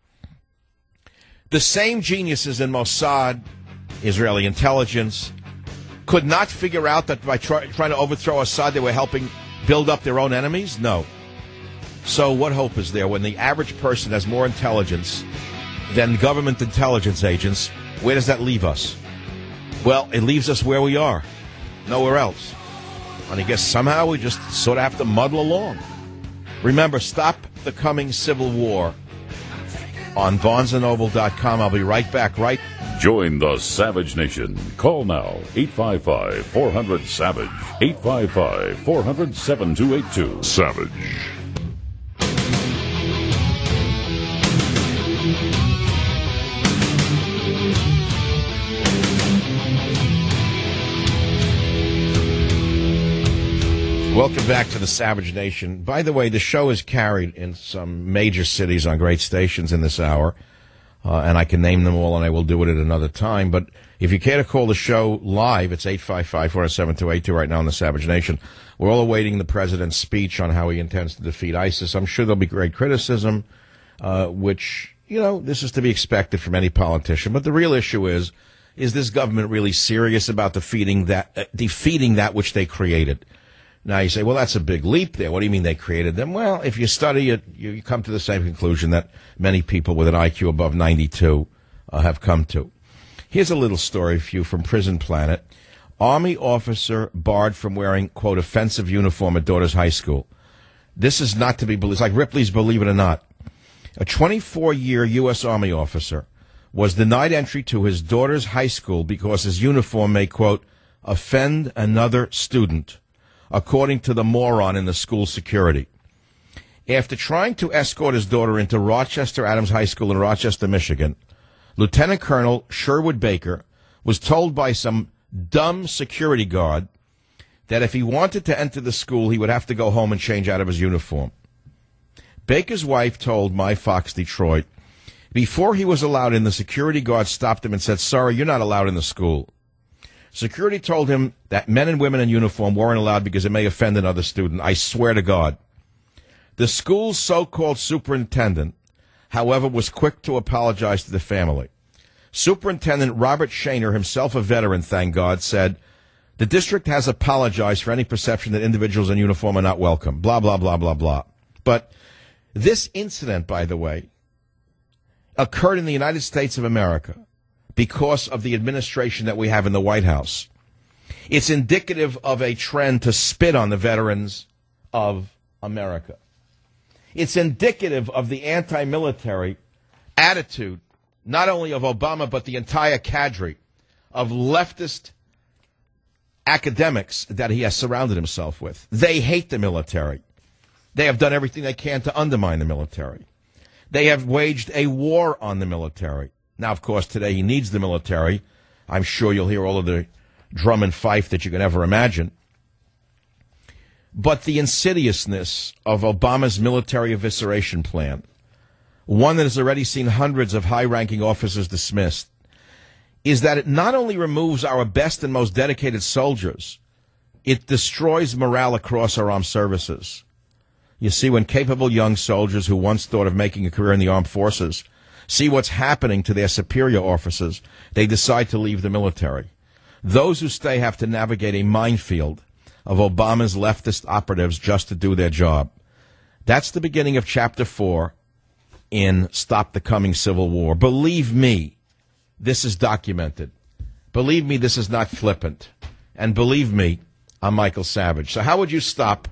The same geniuses in Mossad, Israeli intelligence, could not figure out that by try, trying to overthrow Assad, they were helping build up their own enemies? No. So what hope is there when the average person has more intelligence than government intelligence agents? Where does that leave us? Well, it leaves us where we are. Nowhere else. And I guess somehow we just sort of have to muddle along. Remember, stop the coming civil war on Barnes and Noble dot com. I'll be right back, right? Join the Savage Nation. Call now, eight five five, four hundred, SAVAGE, eight five five, four hundred, seven two eight two. Savage. Welcome back to the Savage Nation. By the way, the show is carried in some major cities on great stations in this hour, uh, and I can name them all, and I will do it at another time. But if you care to call the show live, it's eight five five, four seven two eight two right now on the Savage Nation. We're all awaiting the president's speech on how he intends to defeat ISIS. I'm sure there'll be great criticism, uh, which, you know, this is to be expected from any politician. But the real issue is, is this government really serious about defeating that, uh, defeating that which they created? Now you say, well, that's a big leap there. What do you mean they created them? Well, if you study it, you come to the same conclusion that many people with an I Q above ninety-two uh, have come to. Here's a little story for you from Prison Planet. Army officer barred from wearing, quote, offensive uniform at daughter's high school. This is not to be believed. It's like Ripley's Believe It or Not. A twenty-four-year U S Army officer was denied entry to his daughter's high school because his uniform may, quote, offend another student, according to the moron in the school security. After trying to escort his daughter into Rochester Adams High School in Rochester, Michigan, Lieutenant Colonel Sherwood Baker was told by some dumb security guard that if he wanted to enter the school, he would have to go home and change out of his uniform. Baker's wife told My Fox Detroit, before he was allowed in, the security guard stopped him and said, sorry, you're not allowed in the school. Security told him that men and women in uniform weren't allowed because it may offend another student. I swear to God. The school's so-called superintendent, however, was quick to apologize to the family. Superintendent Robert Shaner, himself a veteran, thank God, said, the district has apologized for any perception that individuals in uniform are not welcome. Blah, blah, blah, blah, blah. But this incident, by the way, occurred in the United States of America because of the administration that we have in the White House. It's indicative of a trend to spit on the veterans of America. It's indicative of the anti-military attitude, not only of Obama, but the entire cadre of leftist academics that he has surrounded himself with. They hate the military. They have done everything they can to undermine the military. They have waged a war on the military. Now, of course, today he needs the military. I'm sure you'll hear all of the drum and fife that you can ever imagine. But the insidiousness of Obama's military evisceration plan, one that has already seen hundreds of high-ranking officers dismissed, is that it not only removes our best and most dedicated soldiers, it destroys morale across our armed services. You see, when capable young soldiers who once thought of making a career in the armed forces see what's happening to their superior officers, they decide to leave the military. Those who stay have to navigate a minefield of Obama's leftist operatives just to do their job. That's the beginning of chapter four in Stop the Coming Civil War. Believe me, this is documented. Believe me, this is not flippant. And believe me, I'm Michael Savage. So how would you stop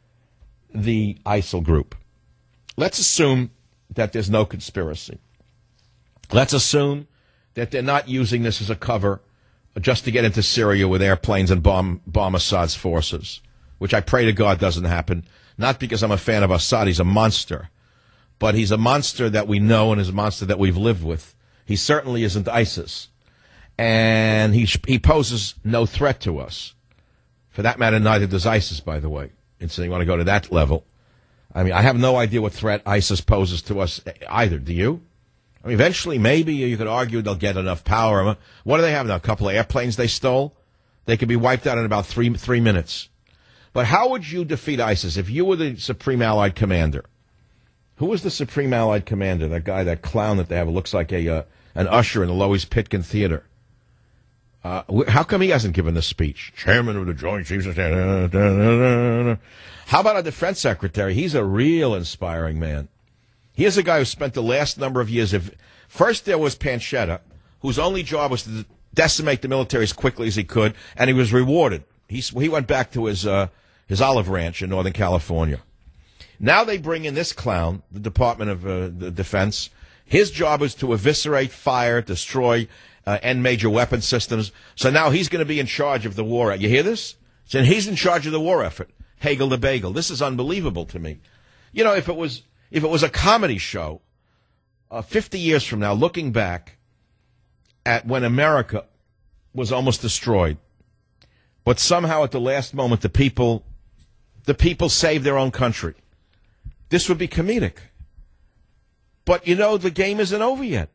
the ISIL group? Let's assume that there's no conspiracy. Let's assume that they're not using this as a cover just to get into Syria with airplanes and bomb, bomb Assad's forces, which I pray to God doesn't happen, not because I'm a fan of Assad. He's a monster, but he's a monster that we know and is a monster that we've lived with. He certainly isn't ISIS, and he, he poses no threat to us. For that matter, neither does ISIS, by the way. And so you want to go to that level. I mean, I have no idea what threat ISIS poses to us either. Do you? I mean, eventually, maybe you could argue they'll get enough power. What do they have now? A couple of airplanes they stole? They could be wiped out in about three three minutes. But how would you defeat ISIS if you were the Supreme Allied Commander? Who was the Supreme Allied Commander? That guy, that clown that they have, looks like a uh, an usher in the Lois Pitkin Theater. Uh, how come he hasn't given the speech? Chairman of the Joint Chiefs of Staff. How about our defense secretary? He's a real inspiring man. Here's a guy who spent the last number of years. Of, first there was Panchetta, whose only job was to decimate the military as quickly as he could, and he was rewarded. He, he went back to his, uh, his olive ranch in Northern California. Now they bring in this clown, the Department of uh, the Defense. His job is to eviscerate, fire, destroy, uh, end major weapon systems. So now he's going to be in charge of the war. You hear this? So he's in charge of the war effort. Hagel the Bagel. This is unbelievable to me. You know, if it was if it was a comedy show, uh, fifty years from now, looking back at when America was almost destroyed, but somehow at the last moment the people the people saved their own country, this would be comedic. But, you know, the game isn't over yet.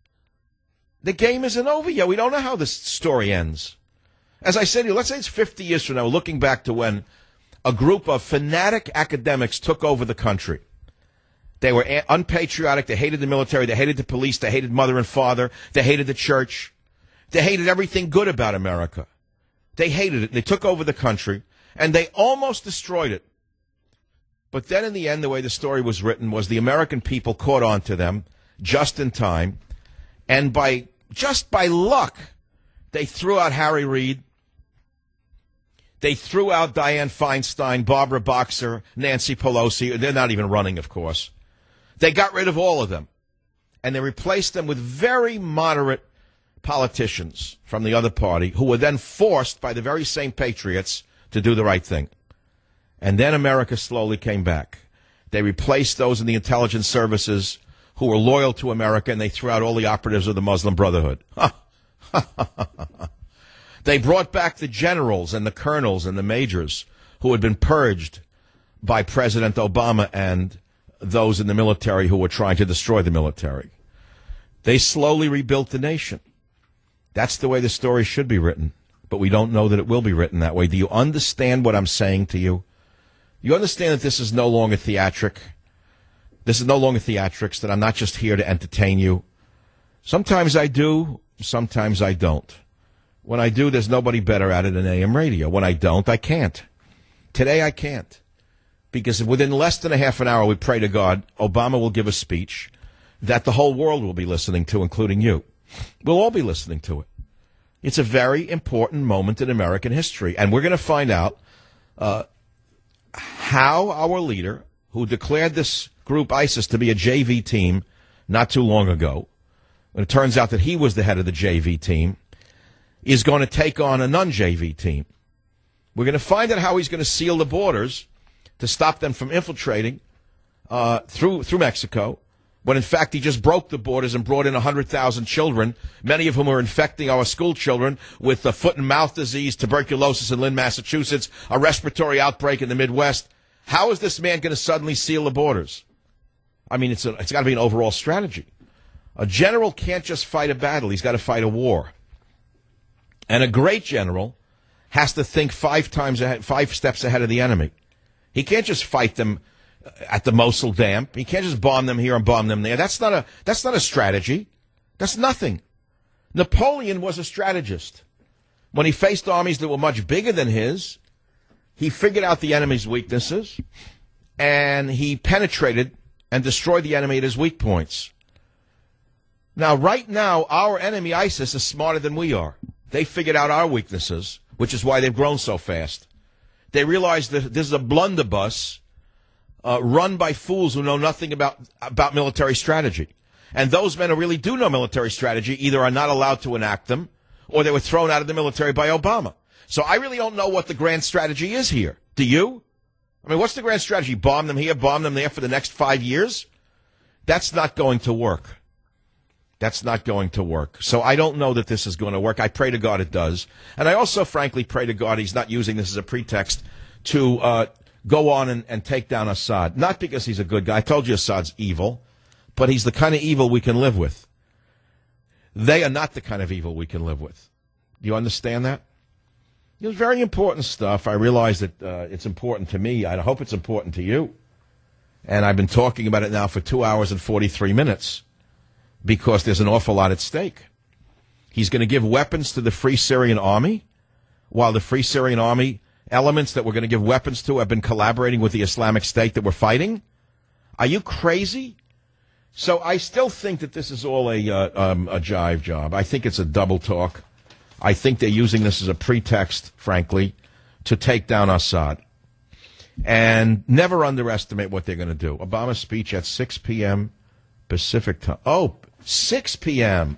The game isn't over yet. We don't know how this story ends. As I said to you, let's say it's fifty years from now, looking back to when a group of fanatic academics took over the country. They were unpatriotic. They hated the military. They hated the police. They hated mother and father. They hated the church. They hated everything good about America. They hated it. They took over the country, and they almost destroyed it. But then in the end, the way the story was written was the American people caught on to them just in time, and by just by luck, they threw out Harry Reid. They threw out Dianne Feinstein, Barbara Boxer, Nancy Pelosi. They're not even running, of course. They got rid of all of them, and they replaced them with very moderate politicians from the other party who were then forced by the very same patriots to do the right thing. And then America slowly came back. They replaced those in the intelligence services who were loyal to America, and they threw out all the operatives of the Muslim Brotherhood. They brought back the generals and the colonels and the majors who had been purged by President Obama and those in the military who were trying to destroy the military. They slowly rebuilt the nation. That's the way the story should be written. but we don't know that it will be written that way. Do you understand what I'm saying to you? You understand that this is no longer theatric? This is no longer theatrics, that I'm not just here to entertain you. Sometimes I do, sometimes I don't. When I do, there's nobody better at it than A M radio. When I don't, I can't. Today I can't. Because within less than a half an hour, we pray to God, Obama will give a speech that the whole world will be listening to, including you. We'll all be listening to it. It's a very important moment in American history. And we're going to find out uh, how our leader, who declared this group ISIS to be a J V team not too long ago, and it turns out that he was the head of the J V team, is going to take on a non-J V team. We're going to find out how he's going to seal the borders to stop them from infiltrating uh, through through Mexico, when in fact he just broke the borders and brought in one hundred thousand children, many of whom are infecting our school children with uh, foot and mouth disease, tuberculosis in Lynn, Massachusetts, a respiratory outbreak in the Midwest. How is this man going to suddenly seal the borders? I mean, it's, a, it's got to be an overall strategy. A general can't just fight a battle. He's got to fight a war. And a great general has to think five times ahead, five steps ahead of the enemy. He can't just fight them at the Mosul Dam. He can't just bomb them here and bomb them there. That's not a, that's not a strategy. That's nothing. Napoleon was a strategist. When he faced armies that were much bigger than his, he figured out the enemy's weaknesses, and he penetrated and destroyed the enemy at his weak points. Now, right now, our enemy, ISIS, is smarter than we are. They figured out our weaknesses, which is why they've grown so fast. They realize that this is a blunderbuss uh, run by fools who know nothing about, about military strategy. And those men who really do know military strategy either are not allowed to enact them, or they were thrown out of the military by Obama. So I really don't know what the grand strategy is here. Do you? I mean, what's the grand strategy? Bomb them here, bomb them there for the next five years? That's not going to work. That's not going to work. So I don't know that this is going to work. I pray to God it does. And I also, frankly, pray to God he's not using this as a pretext to uh, go on and, and take down Assad. Not because he's a good guy. I told you Assad's evil. But he's the kind of evil we can live with. They are not the kind of evil we can live with. Do you understand that? It's very important stuff. I realize that uh, it's important to me. I hope it's important to you. And I've been talking about it now for two hours and forty-three minutes because there's an awful lot at stake. He's going to give weapons to the Free Syrian Army, while the Free Syrian Army elements that we're going to give weapons to have been collaborating with the Islamic State that we're fighting. Are you crazy? So I still think that this is all a, uh, um, a jive job. I think it's a double talk. I think they're using this as a pretext, frankly, to take down Assad. And never underestimate what they're going to do. Obama's speech at six p.m. Pacific time. Oh, six p.m.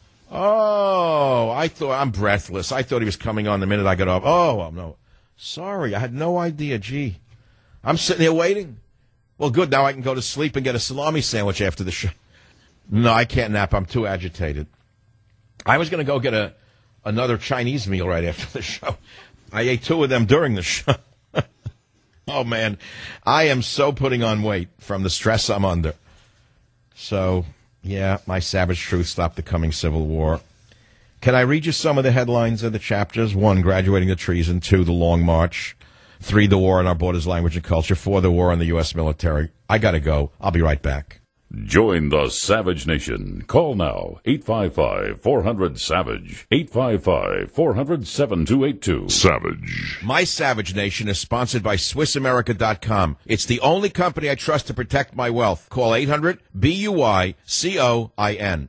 Oh, I thought, I'm breathless. I thought he was coming on the minute I got off. Oh, no. Sorry, I had no idea. Gee, I'm sitting here waiting. Well, good. Now I can go to sleep and get a salami sandwich after the show. No, I can't nap. I'm too agitated. I was going to go get a another Chinese meal right after the show. I ate two of them during the show. Oh, man. I am so putting on weight from the stress I'm under. So, yeah, my savage truth stopped the coming civil war. Can I read you some of the headlines of the chapters? One, graduating to treason. Two, the long march. Three, the war on our borders, language, and culture. Four, the war on the U S military. I got to go. I'll be right back. Join the Savage Nation. Call now, eight five five, four hundred, SAVAGE, eight five five, four hundred, seven two eight two. Savage. My Savage Nation is sponsored by Swiss America dot com. It's the only company I trust to protect my wealth. Call eight hundred, B U Y, C O I N.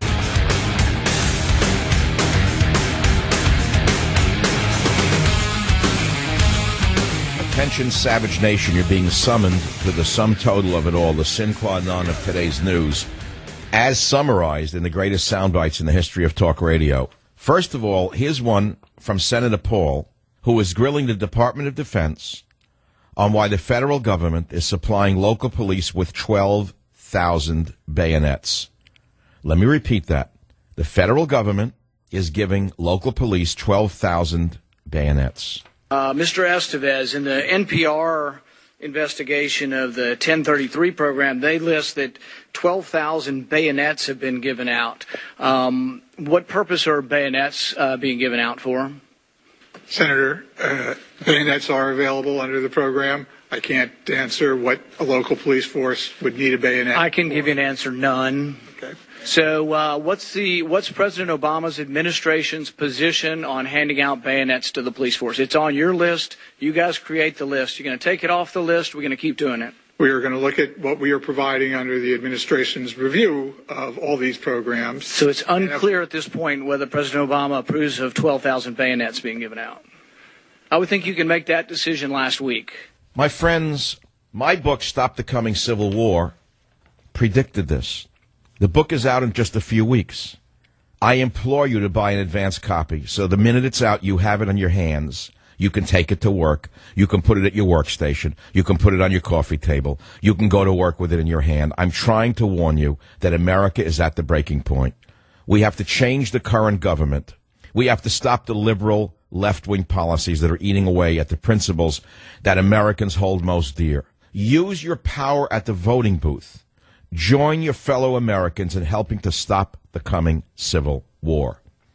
Attention, Savage Nation, you're being summoned to the sum total of it all, the sine qua non of today's news, as summarized in the greatest sound bites in the history of talk radio. First of all, here's one from Senator Paul, who is grilling the Department of Defense on why the federal government is supplying local police with twelve thousand bayonets. Let me repeat that. The federal government is giving local police twelve thousand bayonets. Uh, Mister Estevez, in the N P R investigation of the ten thirty-three program, they list that twelve thousand bayonets have been given out. Um, what purpose are bayonets uh, being given out for? Senator, uh, bayonets are available under the program. I can't answer what a local police force would need a bayonet. I can give you an answer, none. Okay. So uh, what's the what's President Obama's administration's position on handing out bayonets to the police force? It's on your list. You guys create the list. You're going to take it off the list. We're going to keep doing it. We are going to look at what we are providing under the administration's review of all these programs. So it's unclear at this point whether President Obama approves of twelve thousand bayonets being given out. I would think you can make that decision last week. My friends, my book, Stop the Coming Civil War, predicted this. The book is out in just a few weeks. I implore you to buy an advance copy, so the minute it's out, you have it in your hands. You can take it to work. You can put it at your workstation. You can put it on your coffee table. You can go to work with it in your hand. I'm trying to warn you that America is at the breaking point. We have to change the current government. We have to stop the liberal left-wing policies that are eating away at the principles that Americans hold most dear. Use your power at the voting booth. Join your fellow Americans in helping to stop the coming civil war.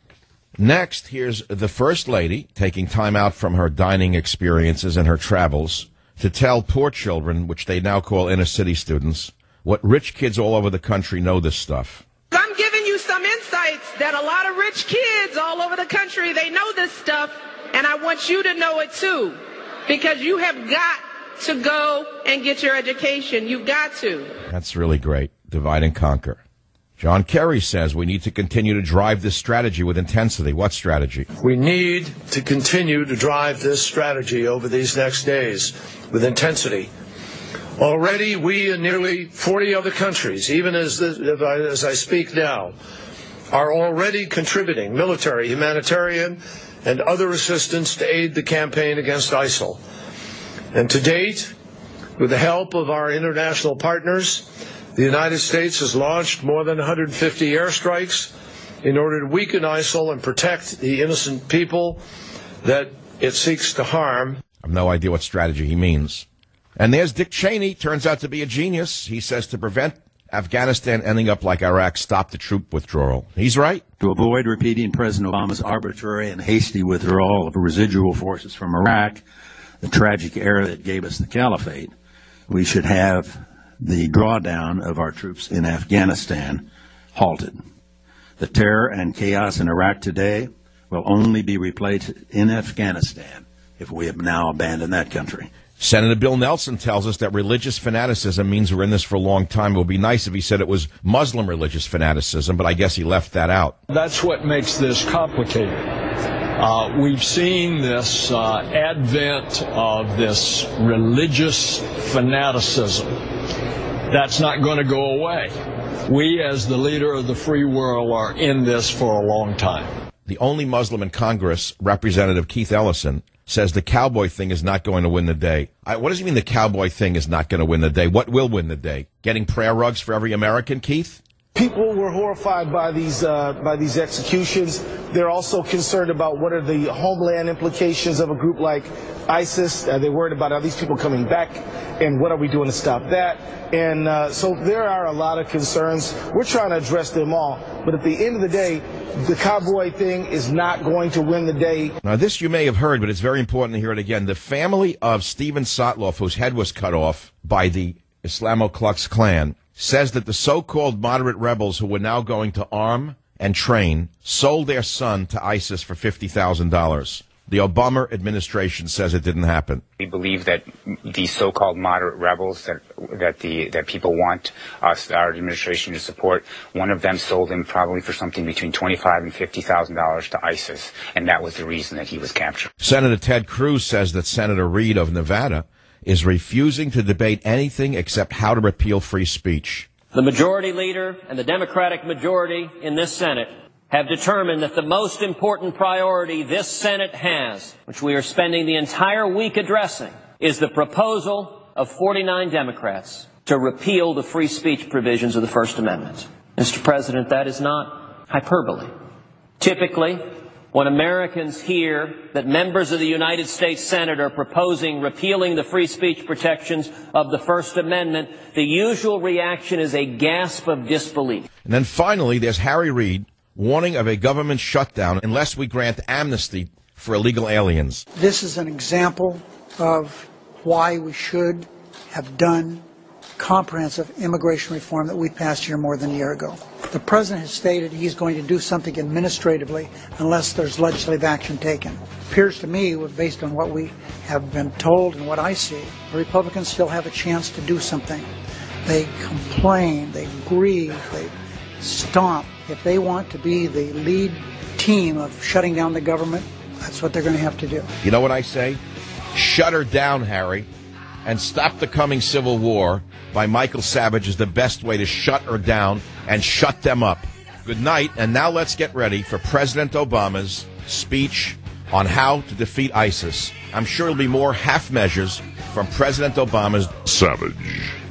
Next, here's the First Lady taking time out from her dining experiences and her travels to tell poor children, which they now call inner-city students, what rich kids all over the country know this stuff. I'm giving you some insights that a lot of rich kids all over the country, they know this stuff, and I want you to know it too, because you have got to go and get your education. You've got to. That's really great. Divide and conquer. John Kerry says we need to continue to drive this strategy with intensity. What strategy? We need to continue to drive this strategy over these next days with intensity. Already, we and nearly forty other countries, even as, the, as I speak now, are already contributing military, humanitarian, and other assistance to aid the campaign against ISIL. And to date, with the help of our international partners, the United States has launched more than one hundred fifty airstrikes in order to weaken ISIL and protect the innocent people that it seeks to harm. I have no idea what strategy he means. And there's Dick Cheney, turns out to be a genius. He says to prevent Afghanistan ending up like Iraq, stop the troop withdrawal. He's right. To avoid repeating President Obama's arbitrary and hasty withdrawal of residual forces from Iraq, the tragic era that gave us the caliphate, we should have the drawdown of our troops in Afghanistan halted. The terror and chaos in Iraq today will only be replaced in Afghanistan if we have now abandoned that country. Senator Bill Nelson tells us that religious fanaticism means we're in this for a long time. It would be nice if he said it was Muslim religious fanaticism, but I guess he left that out. That's what makes this complicated. Uh, we've seen this uh, advent of this religious fanaticism. That's not going to go away. We, as the leader of the free world, are in this for a long time. The only Muslim in Congress, Representative Keith Ellison, says the cowboy thing is not going to win the day. I, what does he mean the cowboy thing is not going to win the day? What will win the day? Getting prayer rugs for every American, Keith? People were horrified by these uh, by these executions. They're also concerned about what are the homeland implications of a group like ISIS. Uh, they're worried about are these people coming back, and what are we doing to stop that? And uh, so there are a lot of concerns. We're trying to address them all. But at the end of the day, the cowboy thing is not going to win the day. Now, this you may have heard, but it's very important to hear it again. The family of Steven Sotloff, whose head was cut off by the Islamo Klux Klan, says that the so-called moderate rebels who were now going to arm and train sold their son to ISIS for fifty thousand dollars. The Obama administration says it didn't happen. We believe that these so-called moderate rebels that that the that people want us, our administration, to support, one of them sold him probably for something between twenty-five and fifty thousand dollars to ISIS, and that was the reason that he was captured. Senator Ted Cruz says that Senator Reid of Nevada is refusing to debate anything except how to repeal free speech. The majority leader and the Democratic majority in this Senate have determined that the most important priority this Senate has, which we are spending the entire week addressing, is the proposal of forty-nine Democrats to repeal the free speech provisions of the First Amendment. Mister President, that is not hyperbole. Typically, when Americans hear that members of the United States Senate are proposing repealing the free speech protections of the First Amendment, the usual reaction is a gasp of disbelief. And then finally, there's Harry Reid warning of a government shutdown unless we grant amnesty for illegal aliens. This is an example of why we should have done comprehensive immigration reform that we passed here more than a year ago. The president has stated he's going to do something administratively unless there's legislative action taken. It appears to me, based on what we have been told and what I see, the Republicans still have a chance to do something. They complain, they grieve, they stomp. If they want to be the lead team of shutting down the government, that's what they're going to have to do. You know what I say? Shut her down, Harry, and Stop the Coming Civil War by Michael Savage is the best way to shut her down and shut them up. Good night, and now let's get ready for President Obama's speech on how to defeat ISIS. I'm sure there'll be more half measures from President Obama's Savage.